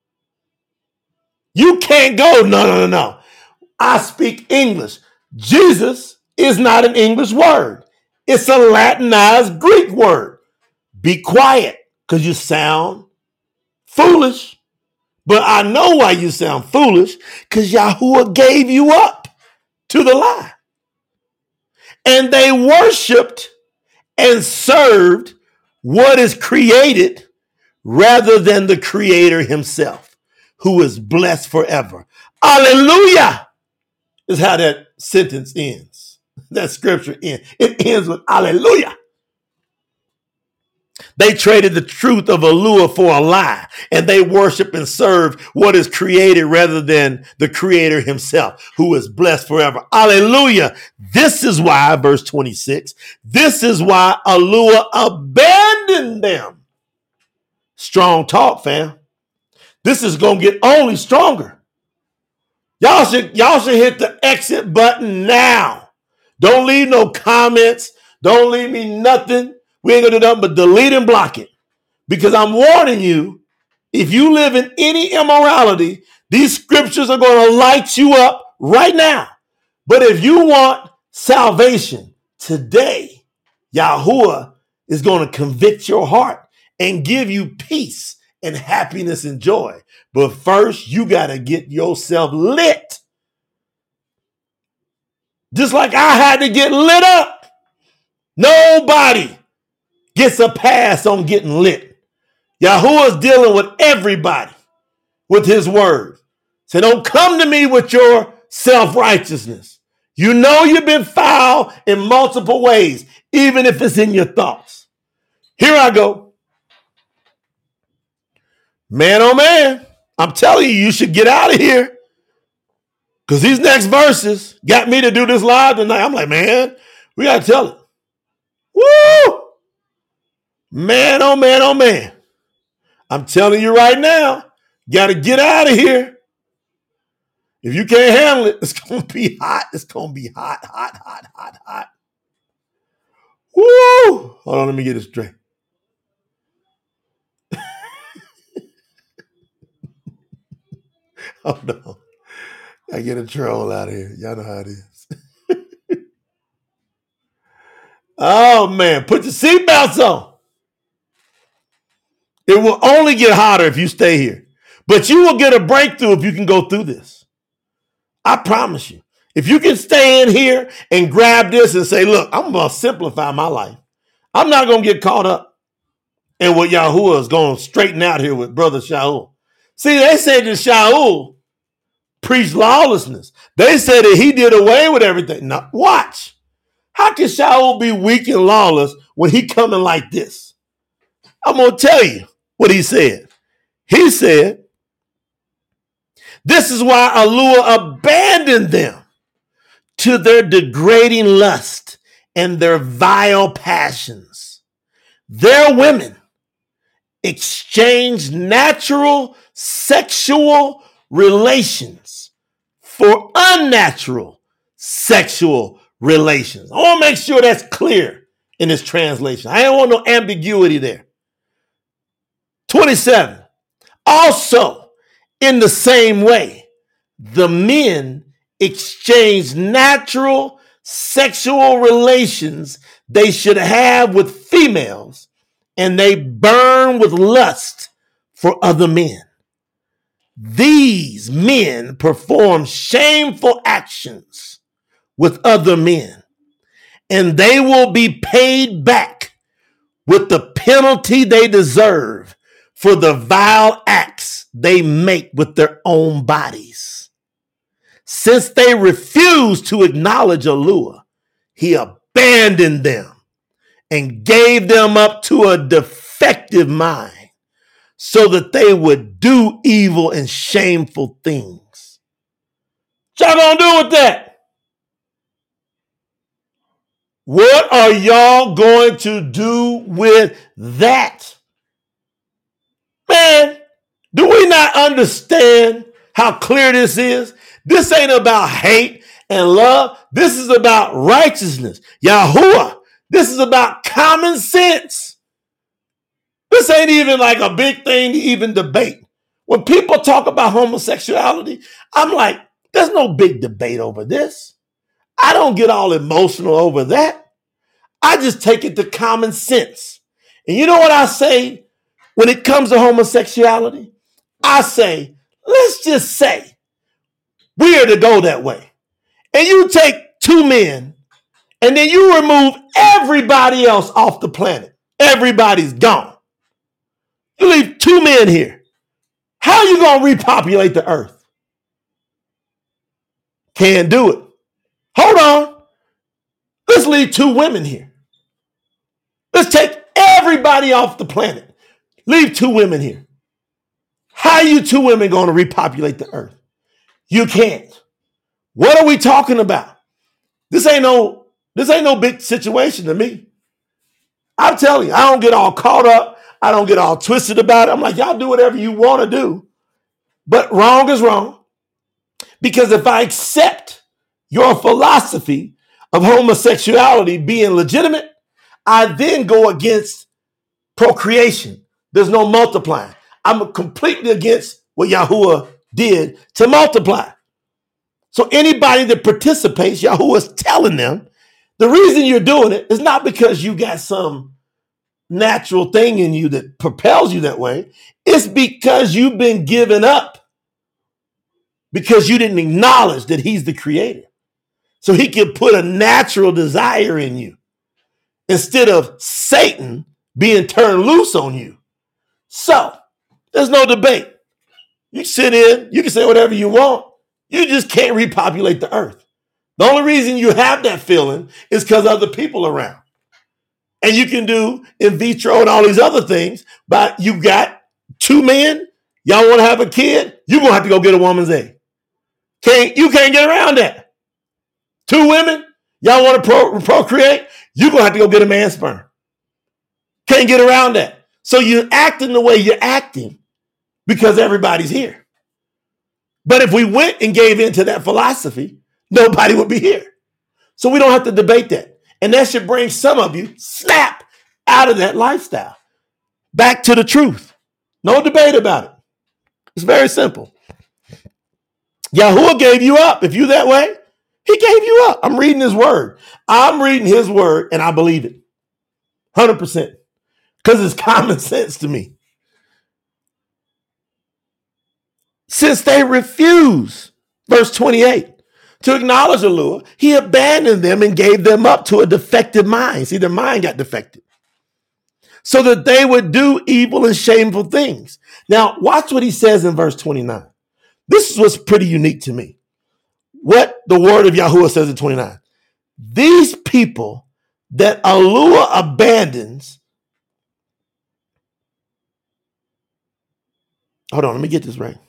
You can't go, no. I speak English. Jesus is not an English word. It's a Latinized Greek word. Be quiet, because you sound foolish. But I know why you sound foolish, because Yahuwah gave you up to the lie. And they worshiped and served what is created rather than the Creator himself, who is blessed forever. Hallelujah is how that sentence ends. That scripture ends. It ends with hallelujah. They traded the truth of Alua for a lie, and they worship and serve what is created rather than the Creator himself, who is blessed forever. Hallelujah. This is why, verse 26, this is why Alua abandoned them. Strong talk, fam. This is going to get only stronger. Y'all should hit the exit button now. Don't leave no comments. Don't leave me nothing. We ain't going to do nothing but delete and block it. Because I'm warning you, if you live in any immorality, these scriptures are going to light you up right now. But if you want salvation today, Yahuwah is going to convict your heart and give you peace and happiness and joy. But first, you got to get yourself lit. Just like I had to get lit up. Nobody gets a pass on getting lit. Yahuwah's dealing with everybody with his word. So don't come to me with your self-righteousness. You know you've been foul in multiple ways, even if it's in your thoughts. Here I go. Man, oh man, I'm telling you, you should get out of here. Because these next verses got me to do this live tonight. I'm like, man, we got to tell it. Woo! Man, oh man, oh man. I'm telling you right now, got to get out of here. If you can't handle it, it's going to be hot. It's going to be hot. Woo! Hold on, let me get it straight. Oh, no. I get a troll out of here. Y'all know how it is. Oh, man. Put your seatbelts on. It will only get hotter if you stay here. But you will get a breakthrough if you can go through this. I promise you. If you can stay in here and grab this and say, look, I'm going to simplify my life. I'm not going to get caught up in what Yahuwah is going to straighten out here with Brother Shaul. See, they said that Shaul preached lawlessness. They said that he did away with everything. Now, watch. How can Shaul be weak and lawless when he coming like this? I'm going to tell you what he said. He said, this is why Alua abandoned them to their degrading lust and their vile passions. Their women exchanged natural sexual relations for unnatural sexual relations. I want to make sure that's clear in this translation. I don't want no ambiguity there. 27. Also, in the same way, the men exchanged natural sexual relations they should have with females, and they burn with lust for other men. These men perform shameful actions with other men, and they will be paid back with the penalty they deserve for the vile acts they make with their own bodies. Since they refused to acknowledge Alua, he abandoned them and gave them up to a defective mind so that they would do evil and shameful things. What y'all gonna do with that? What are y'all going to do with that? Man, do we not understand how clear this is? This ain't about hate and love. This is about righteousness. Yahuwah, this is about common sense. This ain't even like a big thing to even debate. When people talk about homosexuality, I'm like, there's no big debate over this. I don't get all emotional over that. I just take it to common sense. And you know what I say when it comes to homosexuality? I say, let's just say we are to go that way. And you take two men and then you remove everybody else off the planet. Everybody's gone. You leave two men here. How are you going to repopulate the earth? Can't do it. Hold on. Let's leave two women here. Let's take everybody off the planet. Leave two women here. How are you two women going to repopulate the earth? You can't. What are we talking about? This ain't no big situation to me. I'm telling you, I don't get all caught up. I don't get all twisted about it. I'm like, y'all do whatever you want to do. But wrong is wrong. Because if I accept your philosophy of homosexuality being legitimate, I then go against procreation. There's no multiplying. I'm completely against what Yahuwah did to multiply. So anybody that participates, Yahuwah's telling them, the reason you're doing it is not because you got some natural thing in you that propels you that way. It's because you've been given up because you didn't acknowledge that he's the creator. So he can put a natural desire in you instead of Satan being turned loose on you. So there's no debate. You sit in, you can say whatever you want. You just can't repopulate the earth. The only reason you have that feeling is because other people around. And you can do in vitro and all these other things, but you got two men, y'all want to have a kid, you're going to have to go get a woman's egg. You can't get around that. Two women, y'all want to procreate, you're going to have to go get a man's sperm. Can't get around that. So you're acting the way you're acting because everybody's here. But if we went and gave into that philosophy, nobody would be here. So we don't have to debate that. And that should bring some of you, snap, out of that lifestyle. Back to the truth. No debate about it. It's very simple. Yahuwah gave you up. If you that way, he gave you up. I'm reading his word. I'm reading his word and I believe it. 100%. Because it's common sense to me. Since they refuse, verse 28, to acknowledge Yahuwah, he abandoned them and gave them up to a defective mind. See, their mind got defected. So that they would do evil and shameful things. Now, watch what he says in verse 29. This is what's pretty unique to me. What the word of Yahuwah says in 29. These people that Yahuwah abandons. Hold on, let me get this right.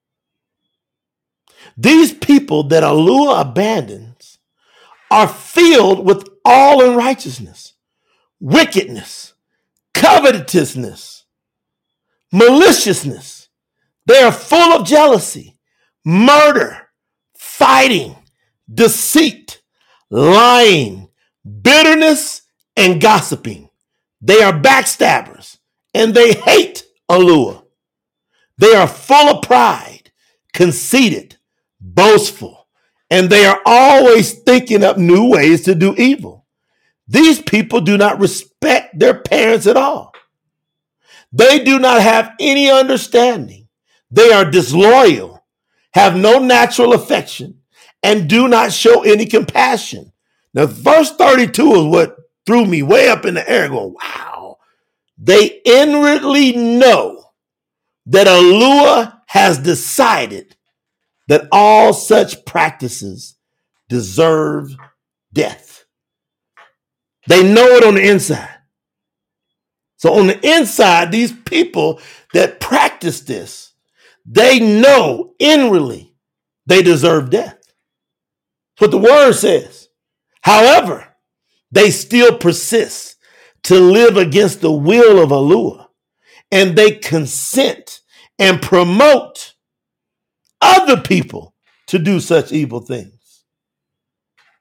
These people that Yahuwah abandons are filled with all unrighteousness, wickedness, covetousness, maliciousness. They are full of jealousy, murder, fighting, deceit, lying, bitterness, and gossiping. They are backstabbers, and they hate Yahuwah. They are full of pride, conceited, boastful, and they are always thinking up new ways to do evil. These people do not respect their parents at all. They do not have any understanding. They are disloyal, have no natural affection, and do not show any compassion. Now, verse 32 is what threw me way up in the air going, wow. They inwardly know that Yahuwah has decided that all such practices deserve death. They know it on the inside. So on the inside, these people that practice this, they know inwardly they deserve death. That's what the word says. However, they still persist to live against the will of Yahuwah, and they consent and promote other people to do such evil things.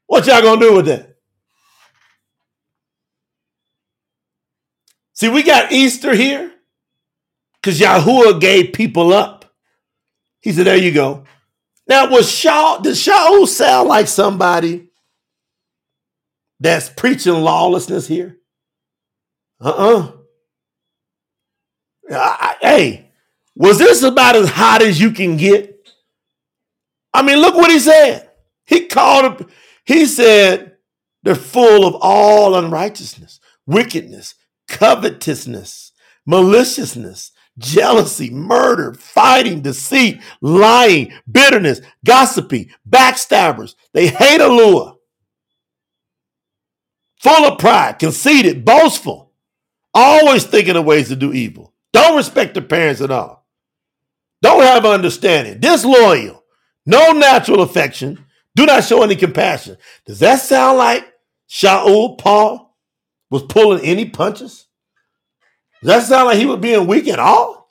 What y'all gonna do with that? See, we got Easter here because Yahuwah gave people up. He said, there you does Shaul sound like somebody that's preaching lawlessness here? Hey, was this about as hot as you can get? I mean, look what he said. He said, they're full of all unrighteousness, wickedness, covetousness, maliciousness, jealousy, murder, fighting, deceit, lying, bitterness, gossiping, backstabbers. They hate Allure. Full of pride, conceited, boastful, always thinking of ways to do evil. Don't respect their parents at all. Don't have understanding. Disloyal. No natural affection. Do not show any compassion. Does that sound like Shaul, Paul, was pulling any punches? Does that sound like he was being weak at all?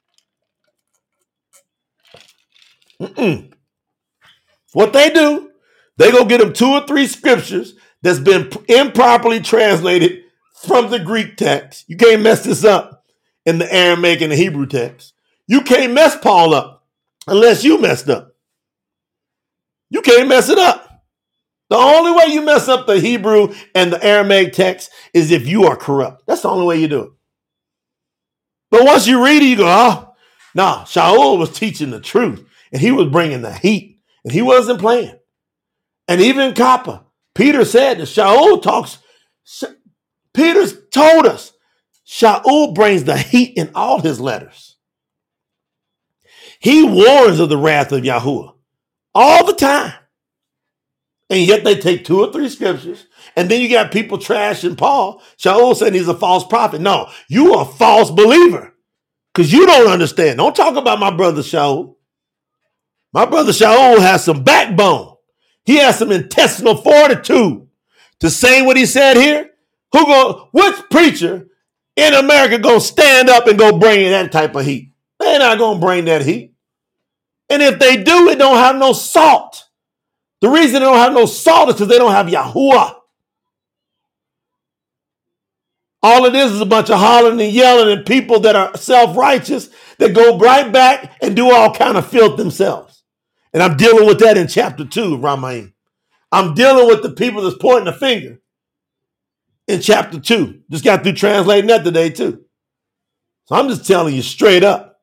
What they do, they go get them 2 or 3 scriptures that's been improperly translated from the Greek text. You can't mess this up in the Aramaic and the Hebrew text. You can't mess Paul up unless you messed up. You can't mess it up. The only way you mess up the Hebrew and the Aramaic text is if you are corrupt. That's the only way you do it. But once you read it, you go, oh, no, Shaul was teaching the truth, and he was bringing the heat, and he wasn't playing. And even Kappa, Peter said that Peter told us, Shaul brings the heat in all his letters. He warns of the wrath of Yahuwah all the time. And yet they take 2 or 3 scriptures, and then you got people trashing Paul. Shaul saying he's a false prophet. No, you are a false believer because you don't understand. Don't talk about my brother Shaul. My brother Shaul has some backbone. He has some intestinal fortitude to say what he said here. Which preacher in America gonna stand up and go bring that type of heat? They're not gonna bring that heat. And if they do, it don't have no salt. The reason they don't have no salt is because they don't have Yahuwah. All it is a bunch of hollering and yelling and people that are self-righteous that go right back and do all kind of filth themselves. And I'm dealing with that in chapter 2 of Ramayim. I'm dealing with the people that's pointing the finger in chapter 2. Just got through translating that today too. So I'm just telling you straight up.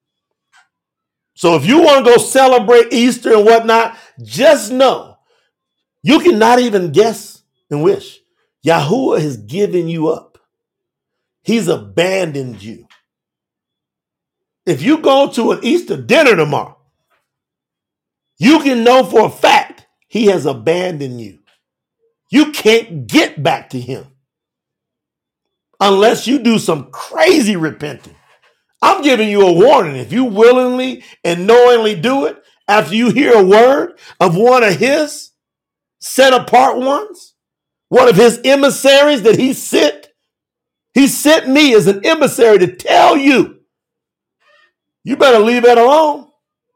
So if you want to go celebrate Easter and whatnot, just know you cannot even guess and wish. Yahuwah has given you up. He's abandoned you. If you go to an Easter dinner tomorrow, you can know for a fact he has abandoned you. You can't get back to him unless you do some crazy repenting. I'm giving you a warning. If you willingly and knowingly do it, after you hear a word of one of his set apart ones, one of his emissaries that he sent me as an emissary to tell you, you better leave that alone.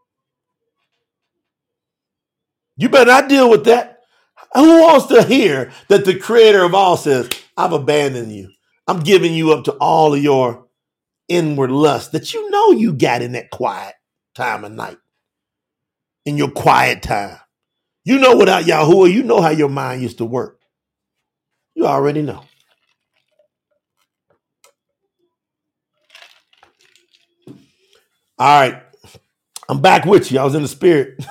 You better not deal with that. Who wants to hear that the creator of all says, I've abandoned you. I'm giving you up to all of your inward lust that you know you got in that quiet time of night, in your quiet time. You know without Yahuwah, you know how your mind used to work. You already know. All right. I'm back with you. I was in the spirit.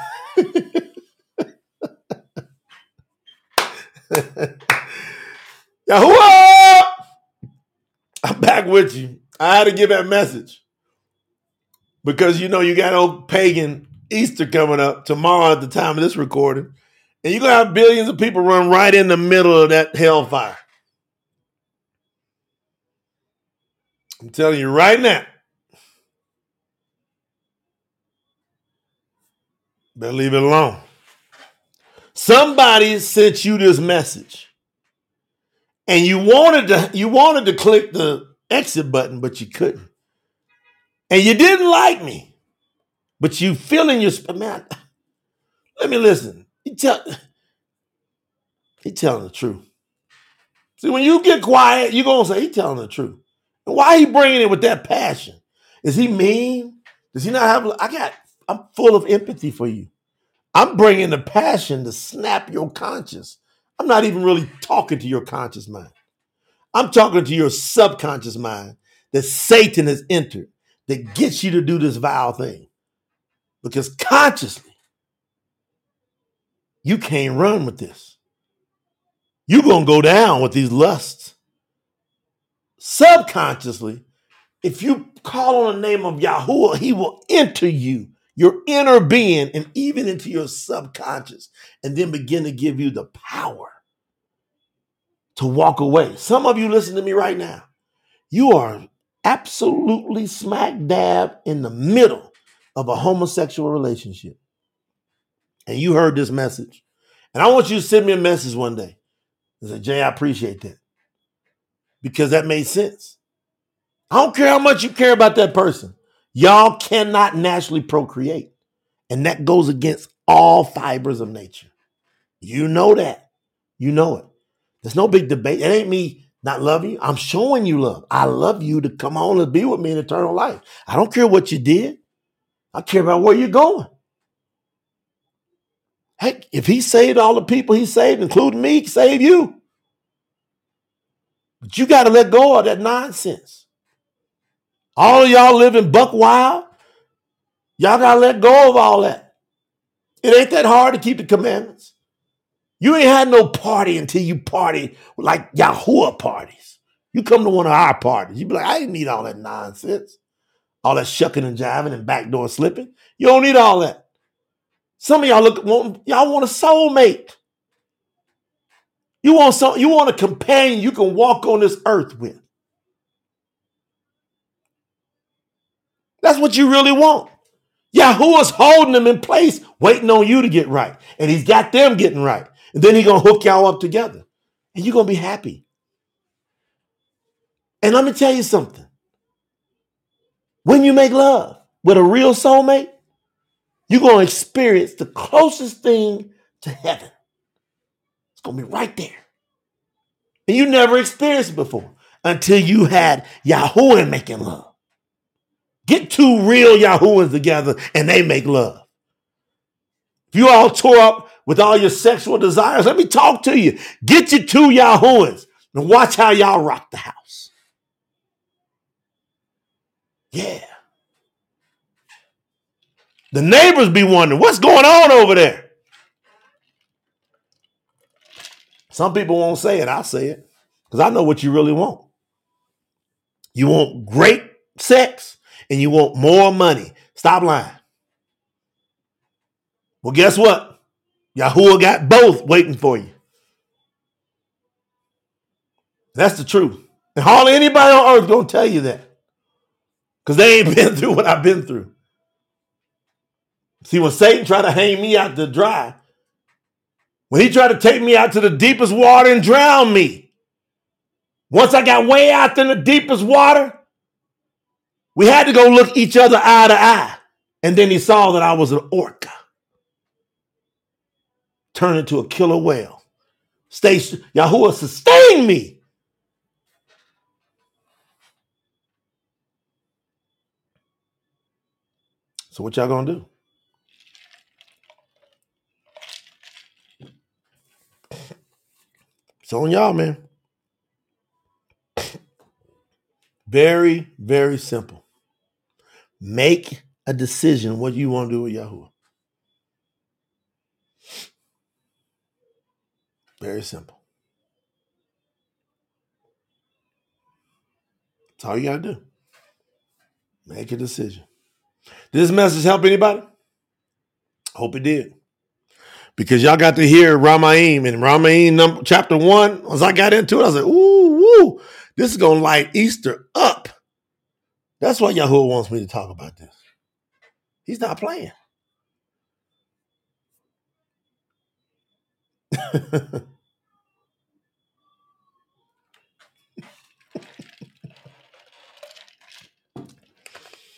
Yahuwah! I'm back with you. I had to give that message because you know you got old pagan Easter coming up tomorrow at the time of this recording, and you're going to have billions of people run right in the middle of that hellfire. I'm telling you right now. Better leave it alone. Somebody sent you this message, and you wanted to click the exit button, but you couldn't. And you didn't like me, but you feeling your man. Let me listen. He telling the truth. See, when you get quiet, you're going to say, he telling the truth. And why he bringing it with that passion? Is he mean? Does he not have, I'm full of empathy for you. I'm bringing the passion to snap your conscience. I'm not even really talking to your conscious mind. I'm talking to your subconscious mind that Satan has entered that gets you to do this vile thing. Because consciously, you can't run with this. You're going to go down with these lusts. Subconsciously, if you call on the name of Yahuwah, he will enter you, your inner being, and even into your subconscious, and then begin to give you the power to walk away. Some of you listen to me right now. You are absolutely smack dab in the middle of a homosexual relationship. And you heard this message. And I want you to send me a message one day and say, Jay, I appreciate that. Because that made sense. I don't care how much you care about that person. Y'all cannot naturally procreate. And that goes against all fibers of nature. You know that. You know it. There's no big debate. It ain't me not loving you. I'm showing you love. I love you to come on and be with me in eternal life. I don't care what you did. I care about where you're going. Heck, if he saved all the people he saved, including me, save you. But you got to let go of that nonsense. All of y'all living buck wild. Y'all got to let go of all that. It ain't that hard to keep the commandments. You ain't had no party until you party like Yahuwah parties. You come to one of our parties. You be like, I didn't need all that nonsense. All that shucking and jiving and backdoor slipping. You don't need all that. Some of y'all y'all want a soulmate. You want a companion you can walk on this earth with. That's what you really want. Yahuwah's holding them in place, waiting on you to get right. And he's got them getting right. And then he's going to hook y'all up together. And you're going to be happy. And let me tell you something. When you make love with a real soulmate, you're going to experience the closest thing to heaven. It's going to be right there. And you never experienced it before until you had Yahuwah making love. Get two real Yahuwahs together and they make love. If you all tore up with all your sexual desires, let me talk to you. Get your two Yahuwahs and watch how y'all rock the house. Yeah. The neighbors be wondering, what's going on over there? Some people won't say it. I'll say it because I know what you really want. You want great sex and you want more money. Stop lying. Well, guess what? Yahuwah got both waiting for you. That's the truth. And hardly anybody on earth gonna tell you that because they ain't been through what I've been through. See, when Satan tried to hang me out to dry, when he tried to take me out to the deepest water and drown me, once I got way out in the deepest water, we had to go look each other eye to eye. And then he saw that I was an orca. Turned into a killer whale. Yahuwah sustained me. So what y'all gonna do? It's on y'all, man. Very, very simple. Make a decision what you want to do with Yahuwah. Very simple. That's all you gotta do. Make a decision. Did this message help anybody? I hope it did. Because y'all got to hear Ramaim and Ramaim chapter 1. As I got into it, I was like, ooh, this is going to light Easter up. That's why Yahuwah wants me to talk about this. He's not playing.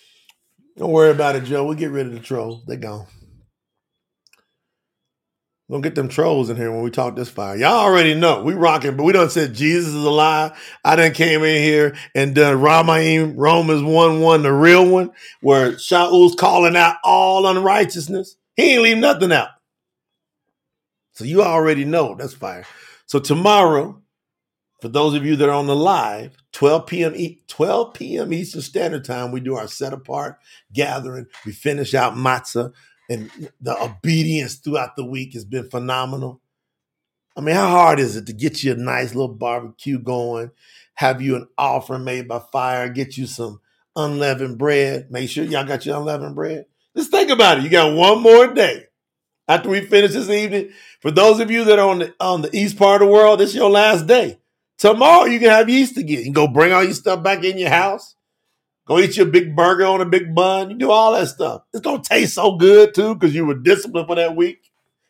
Don't worry about it, Joe. We'll get rid of the trolls. They're gone. We're gonna get them trolls in here when we talk this fire. Y'all already know we rocking, but we done said Jesus is alive. I done came in here and done Ramaim, Romans 1:1, the real one, where Shaul's calling out all unrighteousness. He ain't leave nothing out. So you already know that's fire. So tomorrow, for those of you that are on the live, 12 p.m. Eastern Standard Time, we do our set apart gathering. We finish out matzah, and the obedience throughout the week has been phenomenal. I mean, how hard is it to get you a nice little barbecue going, have you an offering made by fire, get you some unleavened bread? Make sure y'all got your unleavened bread. Just think about it. You got one more day after we finish this evening. For those of you that are on the east part of the world, this is your last day. Tomorrow you can have yeast again. You can go bring all your stuff back in your house. Go eat your big burger on a big bun. You do all that stuff. It's going to taste so good too because you were disciplined for that week.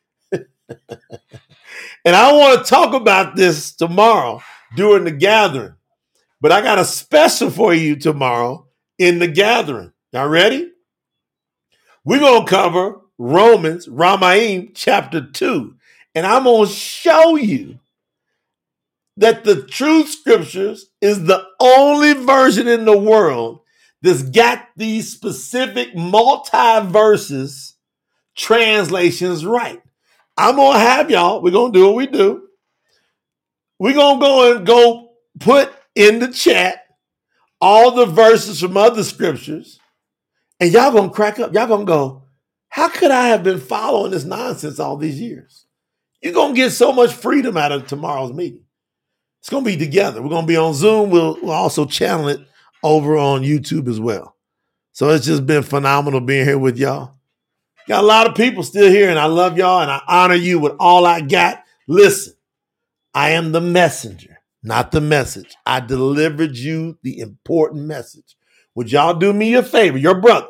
And I want to talk about this tomorrow during the gathering. But I got a special for you tomorrow in the gathering. Y'all ready? We're going to cover Romans, Ramaim, chapter 2. And I'm going to show you that the Truth Scriptures is the only version in the world that's got these specific multi-verses translations right. I'm going to have y'all, we're going to do what we do. We're going to go put in the chat all the verses from other scriptures, and y'all going to crack up. Y'all going to go, how could I have been following this nonsense all these years? You're going to get so much freedom out of tomorrow's meeting. It's going to be together. We're going to be on Zoom. We'll also channel it over on YouTube as well. So it's just been phenomenal being here with y'all. Got a lot of people still here, and I love y'all, and I honor you with all I got. Listen, I am the messenger, not the message. I delivered you the important message. Would y'all do me a favor? Your brother.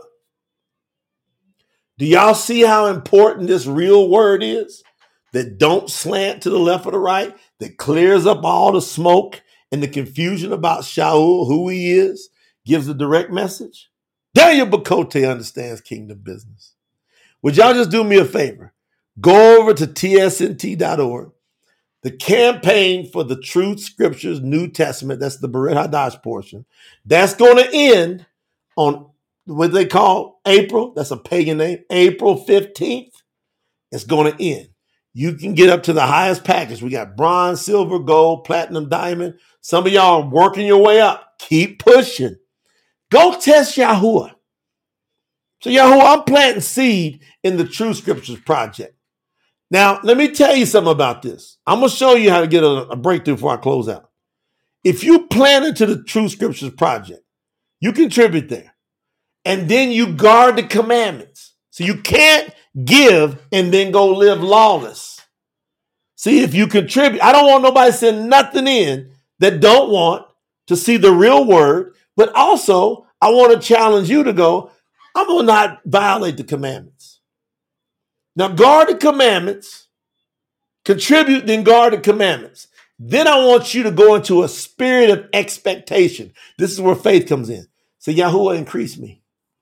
Do y'all see how important this real word is? That don't slant to the left or the right, that clears up all the smoke and the confusion about Shaul, who he is, gives a direct message. Daniel Bakote understands kingdom business. Would y'all just do me a favor? Go over to tsnt.org. The campaign for the Truth Scriptures New Testament, that's the Brit Hadash portion, that's going to end on what they call April. That's a pagan name. April 15th. It's going to end. You can get up to the highest package. We got bronze, silver, gold, platinum, diamond. Some of y'all are working your way up. Keep pushing. Go test Yahuwah. So Yahuwah, I'm planting seed in the True Scriptures Project. Now, let me tell you something about this. I'm going to show you how to get a breakthrough before I close out. If you plant into the True Scriptures Project, you contribute there. And then you guard the commandments. So you can't give and then go live lawless. See, if you contribute, I don't want nobody to send nothing in that don't want to see the real word, but also I want to challenge you to go, I'm going to not violate the commandments. Now guard the commandments, contribute, then guard the commandments. Then I want you to go into a spirit of expectation. This is where faith comes in. So Yahuwah, increase me.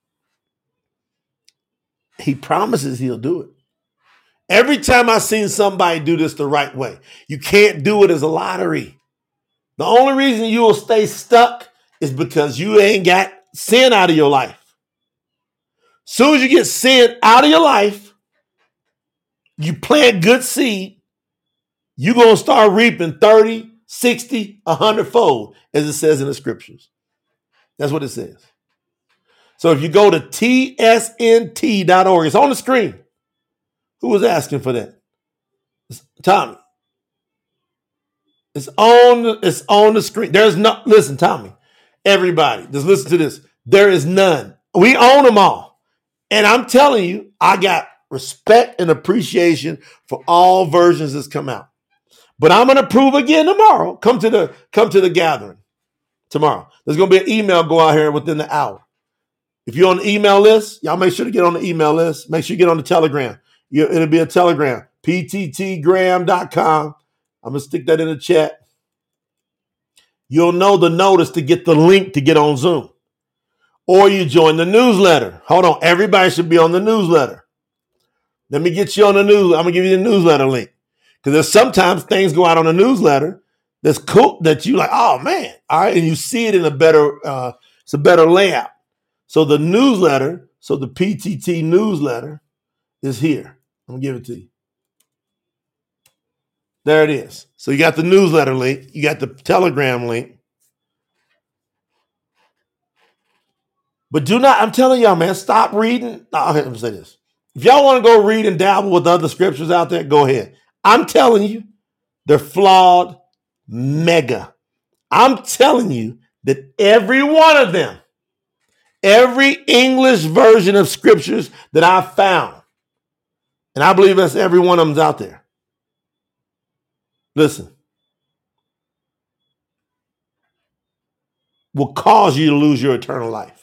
He promises he'll do it. Every time I've seen somebody do this the right way, you can't do it as a lottery. The only reason you will stay stuck is because you ain't got sin out of your life. Soon as you get sin out of your life, you plant good seed, you're going to start reaping 30, 60, 100-fold, as it says in the scriptures. That's what it says. So if you go to tsnt.org, it's on the screen. Who was asking for that? It's Tommy. It's on the screen. There's no, listen, Tommy, everybody, just listen to this. There is none. We own them all. And I'm telling you, I got respect and appreciation for all versions that's come out. But I'm going to prove again tomorrow. Come to the gathering tomorrow. There's going to be an email go out here within the hour. If you're on the email list, y'all make sure to get on the email list. Make sure you get on the Telegram. It'll be a Telegram, pttgram.com. I'm going to stick that in the chat. You'll know the notice to get the link to get on Zoom. Or you join the newsletter. Hold on. Everybody should be on the newsletter. Let me get you on the news. I'm gonna give you the newsletter link because there's sometimes things go out on the newsletter that's cool that you like. Oh man, all right, and you see it in a better. It's a better layout. So the newsletter, so the PTT newsletter is here. I'm gonna give it to you. There it is. So you got the newsletter link. You got the Telegram link. But do not, I'm telling y'all, man, stop reading. Okay, let me say this. If y'all want to go read and dabble with other scriptures out there, go ahead. I'm telling you, they're flawed mega. I'm telling you that every one of them, every English version of scriptures that I've found, and I believe that's every one of them's out there. Listen, will cause you to lose your eternal life.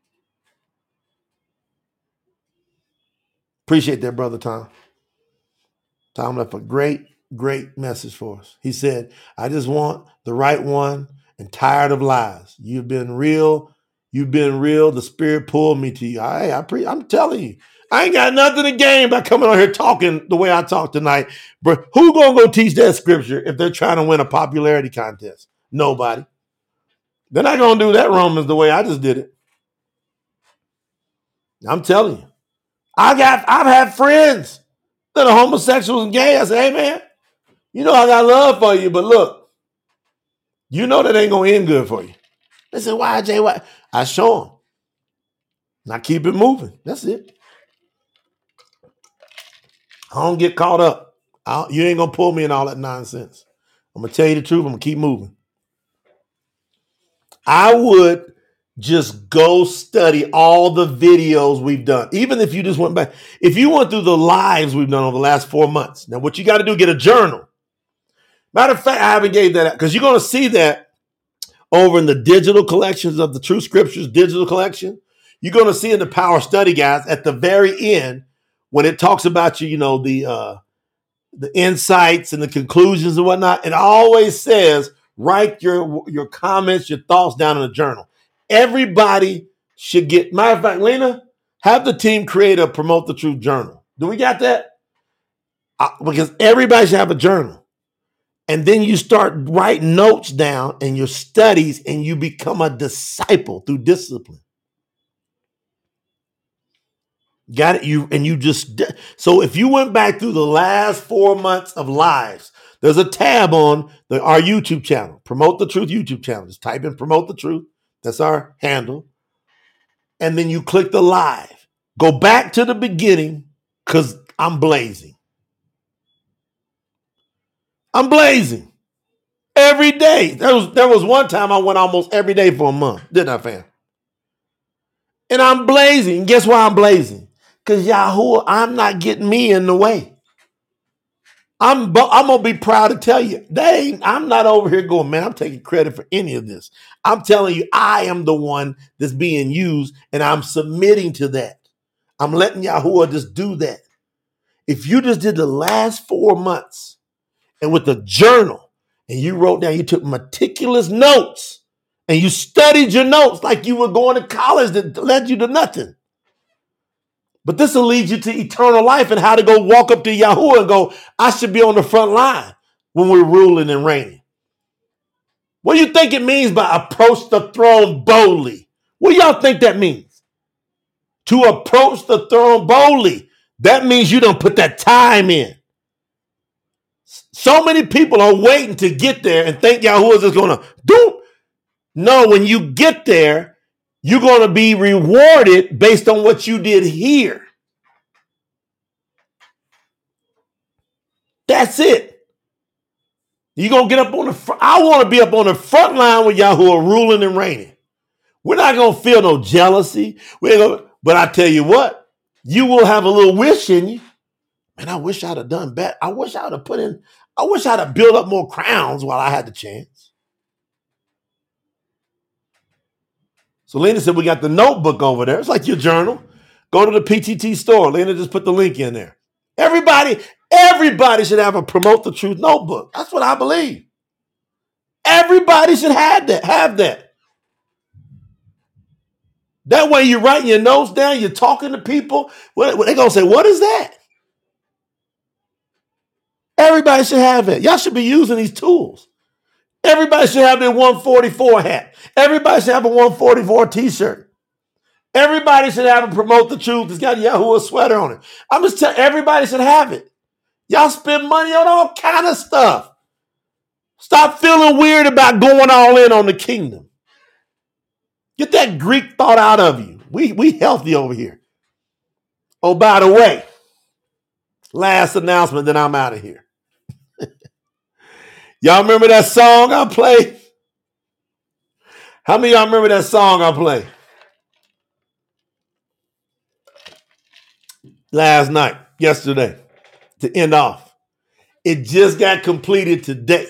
Appreciate that, Brother Tom. Tom left a great message for us. He said, I just want the right one and tired of lies. You've been real. The Spirit pulled me to you. I'm telling you, I ain't got nothing to gain by coming on here talking the way I talk tonight. But who gonna go teach that scripture if they're trying to win a popularity contest? Nobody. They're not gonna do that Romans the way I just did it. I'm telling you. I've had friends that are homosexuals and gay. I say, hey man, you know I got love for you, but look, you know that ain't gonna end good for you. They say, why, Jay? Why? I show them. And I keep it moving. That's it. I don't get caught up. You ain't gonna pull me in all that nonsense. I'm gonna tell you the truth. I'm gonna keep moving. I would just go study all the videos we've done. Even if you just went back, if you went through the lives we've done over the last 4 months. Now, what you got to do, get a journal. Matter of fact, I haven't gave that out because you're going to see that over in the digital collections of the True Scriptures digital collection. You're going to see in the Power Study Guides at the very end when it talks about the insights and the conclusions and whatnot. It always says write your comments, your thoughts down in a journal. Everybody should get. Matter of fact, Lena, have the team create a Promote the Truth journal. Do we got that? Because everybody should have a journal. And then you start writing notes down in your studies and you become a disciple through discipline. Got it? So if you went back through the last 4 months of lives, there's a tab on our YouTube channel, Promote the Truth YouTube channel. Just type in Promote the Truth. That's our handle. And then you click the live. Go back to the beginning because I'm blazing. I'm blazing. Every day. There was one time I went almost every day for a month, didn't I, fam? And I'm blazing. And guess why I'm blazing? Because Yahuwah, I'm not getting me in the way. I'm going to be proud to tell you, I'm not over here going, man, I'm taking credit for any of this. I'm telling you, I am the one that's being used, and I'm submitting to that. I'm letting Yahuwah just do that. If you just did the last 4 months, and with a journal, and you wrote down, you took meticulous notes, and you studied your notes like you were going to college that led you to nothing. But this will lead you to eternal life and how to go walk up to Yahuwah and go, I should be on the front line when we're ruling and reigning. What do you think it means by approach the throne boldly? What do y'all think that means? To approach the throne boldly. That means you don't put that time in. So many people are waiting to get there and think Yahuwah is just going to do. No, when you get there, you're going to be rewarded based on what you did here. That's it. You're going to get up on the front. I want to be up on the front line with Yahuwah ruling and reigning. We're not going to feel no jealousy. But I tell you what, you will have a little wish in you. Man, I wish I'd have done better. I wish I'd have built up more crowns while I had the chance. So Lena said, we got the notebook over there. It's like your journal. Go to the PTT store. Lena just put the link in there. Everybody should have a Promote the Truth notebook. That's what I believe. Everybody should have that. That way you're writing your notes down, you're talking to people. They're going to say, what is that? Everybody should have it. Y'all should be using these tools. Everybody should have their 144 hat. Everybody should have a 144 t-shirt. Everybody should have a Promote the Truth. It's got Yahoo sweater on it. I'm just telling everybody should have it. Y'all spend money on all kind of stuff. Stop feeling weird about going all in on the kingdom. Get that Greek thought out of you. We healthy over here. Oh, by the way, last announcement, then I'm out of here. Y'all remember that song I played? How many of y'all remember that song I played? Last night, yesterday, to end off. It just got completed today.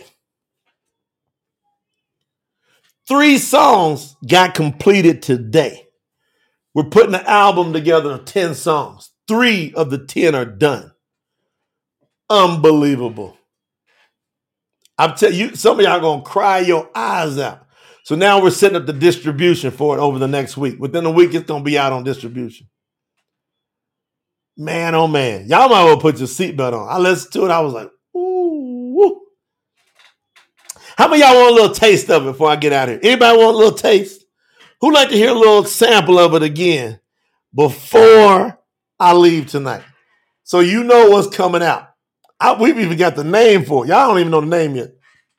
3 songs got completed today. We're putting an album together of 10 songs. 3 of the 10 are done. Unbelievable. I'm telling you, some of y'all are going to cry your eyes out. So now we're setting up the distribution for it over the next week. Within a week, it's going to be out on distribution. Man, oh man. Y'all might well put your seatbelt on. I listened to it. I was like, ooh. Woo. How many of y'all want a little taste of it before I get out of here? Anybody want a little taste? Who'd like to hear a little sample of it again before I leave tonight? So you know what's coming out. We've even got the name for it. Y'all don't even know the name yet.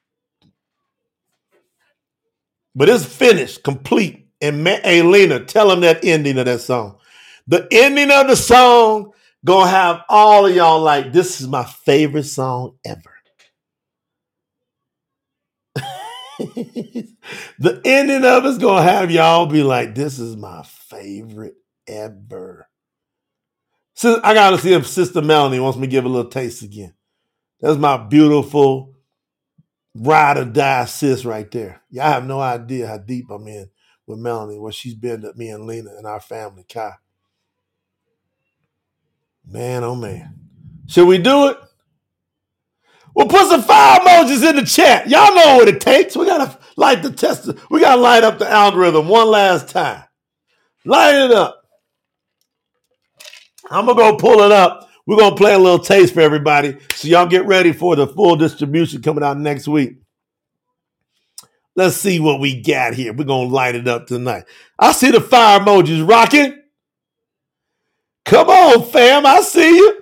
But it's finished, complete. And hey, Lena, tell them that ending of that song. The ending of the song gonna have all of y'all like, this is my favorite song ever. The ending of it's gonna have y'all be like, this is my favorite ever. So I gotta see if Sister Melanie wants me to give a little taste again. That's my beautiful ride or die sis right there. Y'all have no idea how deep I'm in with Melanie, what she's been to me and Lena and our family, Kai. Man, oh man. Should we do it? Well, put some fire emojis in the chat. Y'all know what it takes. We gotta light the tester. We gotta light up the algorithm one last time. Light it up. I'm gonna go pull it up. We're gonna play a little taste for everybody. So y'all get ready for the full distribution coming out next week. Let's see what we got here. We're gonna light it up tonight. I see the fire emojis rocking. Come on, fam. I see you.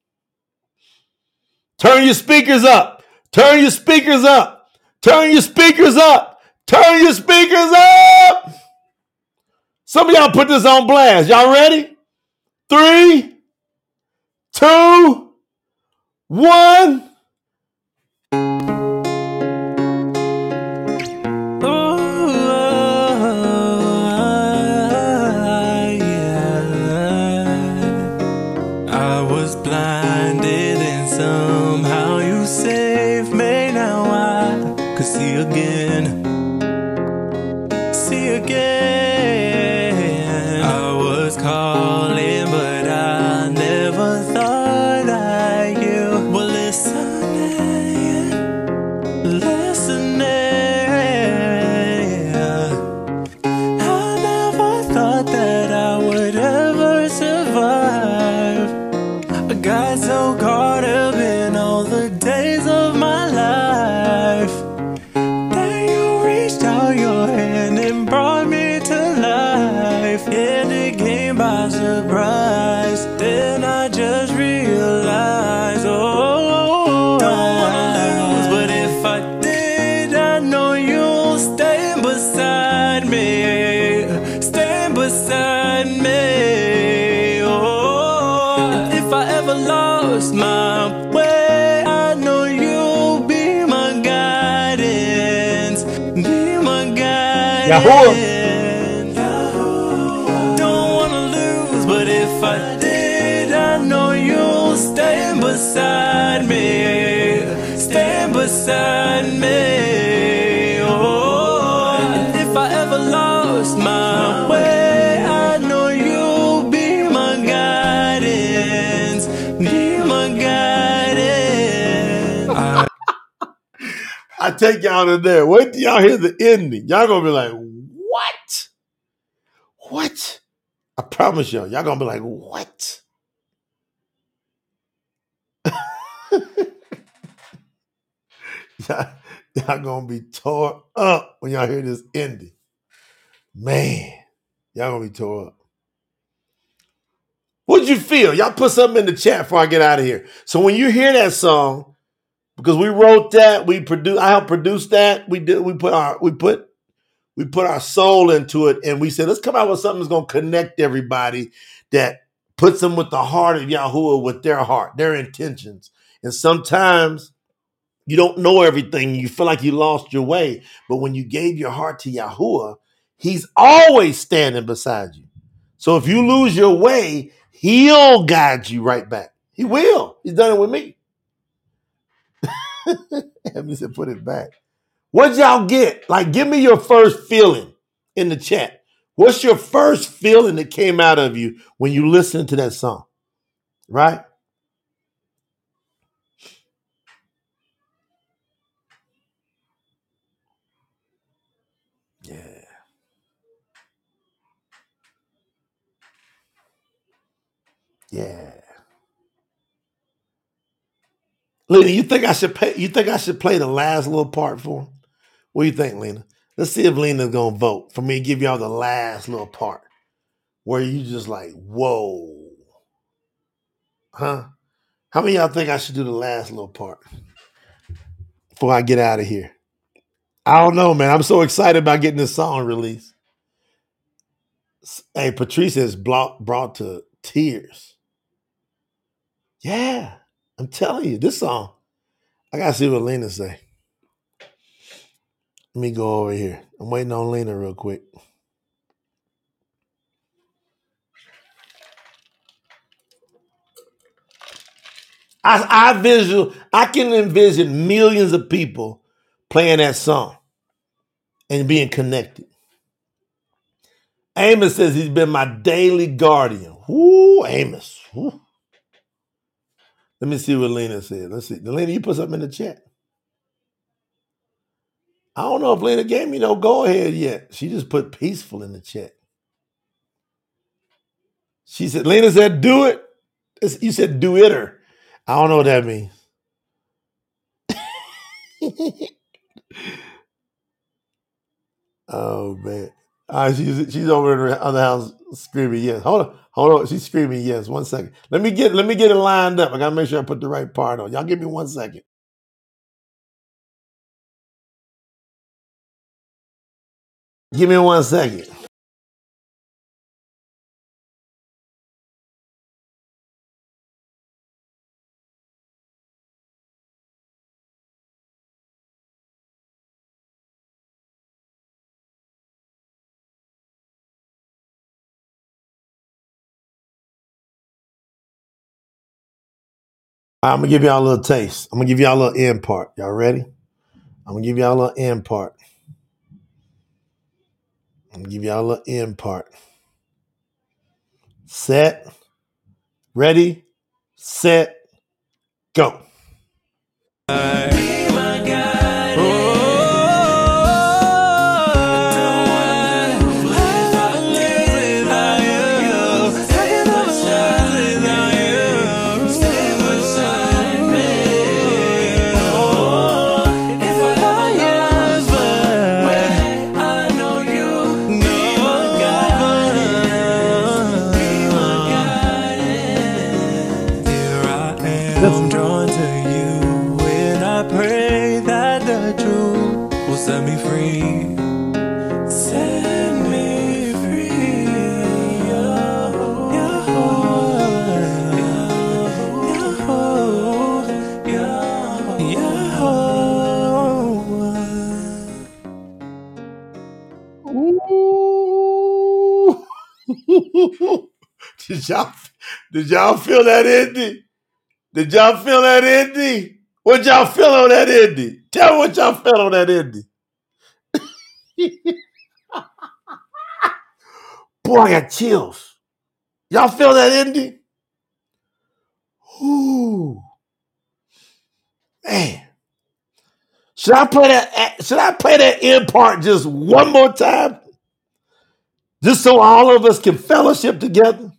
Turn your speakers up. Turn your speakers up. Turn your speakers up. Turn your speakers up. Some of y'all put this on blast. Y'all ready? 3, 2, 1. Yahoo! Don't wanna lose, but if I did, I know you'll stand beside me. Stand beside me. Oh, and if I ever lost my way, I know you'll be my guidance. Be my guidance. I take y'all to there. Wait till y'all hear the ending. Y'all gonna be like, what? What? I promise y'all gonna be like, what? Y'all gonna be tore up when y'all hear this ending. Man, y'all gonna be tore up. What'd you feel? Y'all put something in the chat before I get out of here. So when you hear that song, because we wrote that, I helped produce that. We put our soul into it, and we said, let's come out with something that's gonna connect everybody, that puts them with the heart of Yahuwah, with their heart, their intentions. And sometimes you don't know everything. You feel like you lost your way. But when you gave your heart to Yahuwah, he's always standing beside you. So if you lose your way, he'll guide you right back. He will. He's done it with me. He said, put it back. What y'all get? Like, give me your first feeling in the chat. What's your first feeling that came out of you when you listened to that song? Right? Yeah. Yeah. Lena, you think I should play the last little part for him? What do you think, Lena? Let's see if Lena's gonna vote for me to give y'all the last little part where you just like, whoa. Huh? How many of y'all think I should do the last little part before I get out of here? I don't know, man. I'm so excited about getting this song released. Hey, Patrice is brought to tears. Yeah, I'm telling you, this song. I gotta see what Lena say. Let me go over here. I'm waiting on Lena real quick. I can envision millions of people playing that song and being connected. Amos says he's been my daily guardian. Whoo, Amos. Whoo. Let me see what Lena said. Let's see. Lena, you put something in the chat. I don't know if Lena gave me no go ahead yet. She just put peaceful in the chat. She said, Lena said, do it. You said do it her. I don't know what that means. Oh man. She's over in her other house screaming yes. Hold on. She's screaming yes. 1 second. Let me get it lined up. I gotta make sure I put the right part on. Y'all give me 1 second. Give me 1 second. I'm gonna give y'all a little taste. I'm gonna give y'all a little end part. Y'all ready? I'm gonna give y'all a little end part. Set, ready, set, go. Be my guide. I'm drawn to you when I pray that the truth will set me free. Set me free. Ooh. Did y'all feel that ending? Did y'all feel that ending? What y'all feel on that ending? Tell me what y'all felt on that ending. Boy, I got chills. Y'all feel that ending? Ooh. Man. Should I play that end part just one more time? Just so all of us can fellowship together?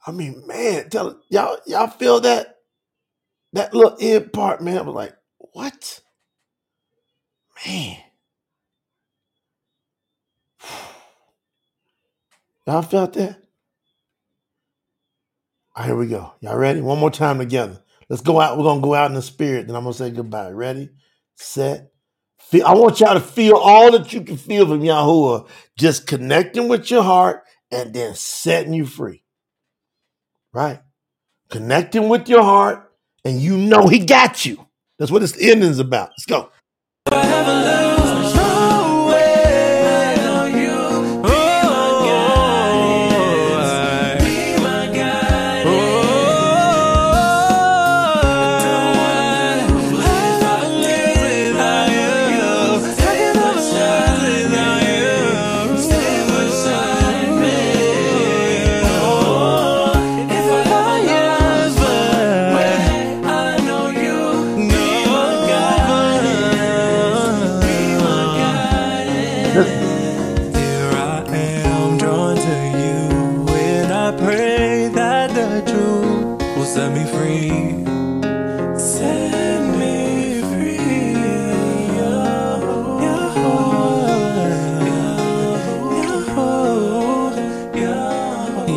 I mean, man, tell y'all feel that little end part, man. I was like, what? Man. Y'all felt that? All right, here we go. Y'all ready? One more time together. Let's go out. We're gonna go out in the spirit. Then I'm gonna say goodbye. Ready, set, feel. I want y'all to feel all that you can feel from Yahuwah, just connecting with your heart and then setting you free. Right? Connecting with your heart, and you know he got you. That's what this ending's about. Let's go. I have a lose no way. I know you. Be my guide. If I live without you, stay beside you. Stay beside me. If I ever way, I know you. Be my guidance. Be my guidance. Here I am drawn to you, and I pray that the truth will set me free. Set me free. Yahoo, Yahoo, Yahoo,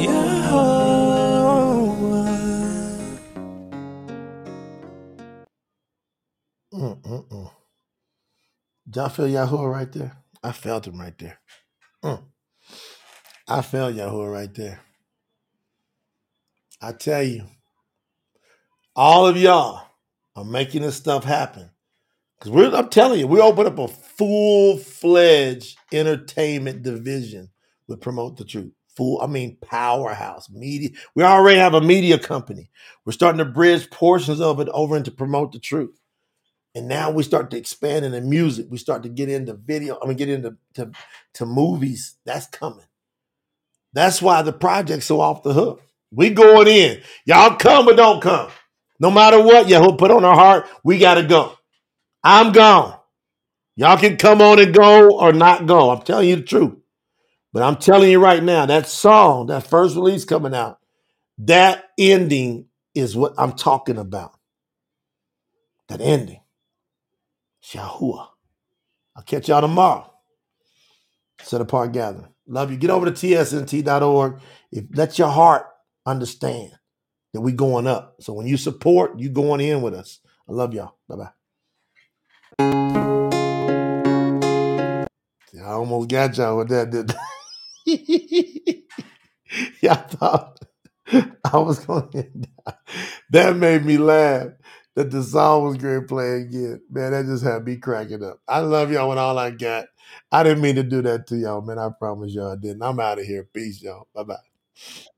Yahoo. Did y'all feel Yahuwah right there? I felt him right there. I felt Yahuwah right there. I tell you, all of y'all are making this stuff happen. Because I'm telling you, we open up a full-fledged entertainment division with Promote the Truth. Powerhouse media. We already have a media company. We're starting to bridge portions of it over into Promote the Truth. And now we start to expand into music. We start to get into video. Get into to movies. That's coming. That's why the project's so off the hook. We going in. Y'all come or don't come. No matter what, Yahoo put on our heart, we got to go. I'm gone. Y'all can come on and go or not go. I'm telling you the truth. But I'm telling you right now, that song, that first release coming out, that ending is what I'm talking about. That ending. Yahuwah. I'll catch y'all tomorrow. Set apart gathering. Love you. Get over to tsnt.org. Let your heart understand that we going up. So when you support, you going in with us. I love y'all. Bye-bye. See, I almost got y'all with that, didn't I? Y'all thought I was going to die. That made me laugh that the song was going to play again. Man, that just had me cracking up. I love y'all with all I got. I didn't mean to do that to y'all, man. I promise y'all I didn't. I'm out of here. Peace, y'all. Bye-bye.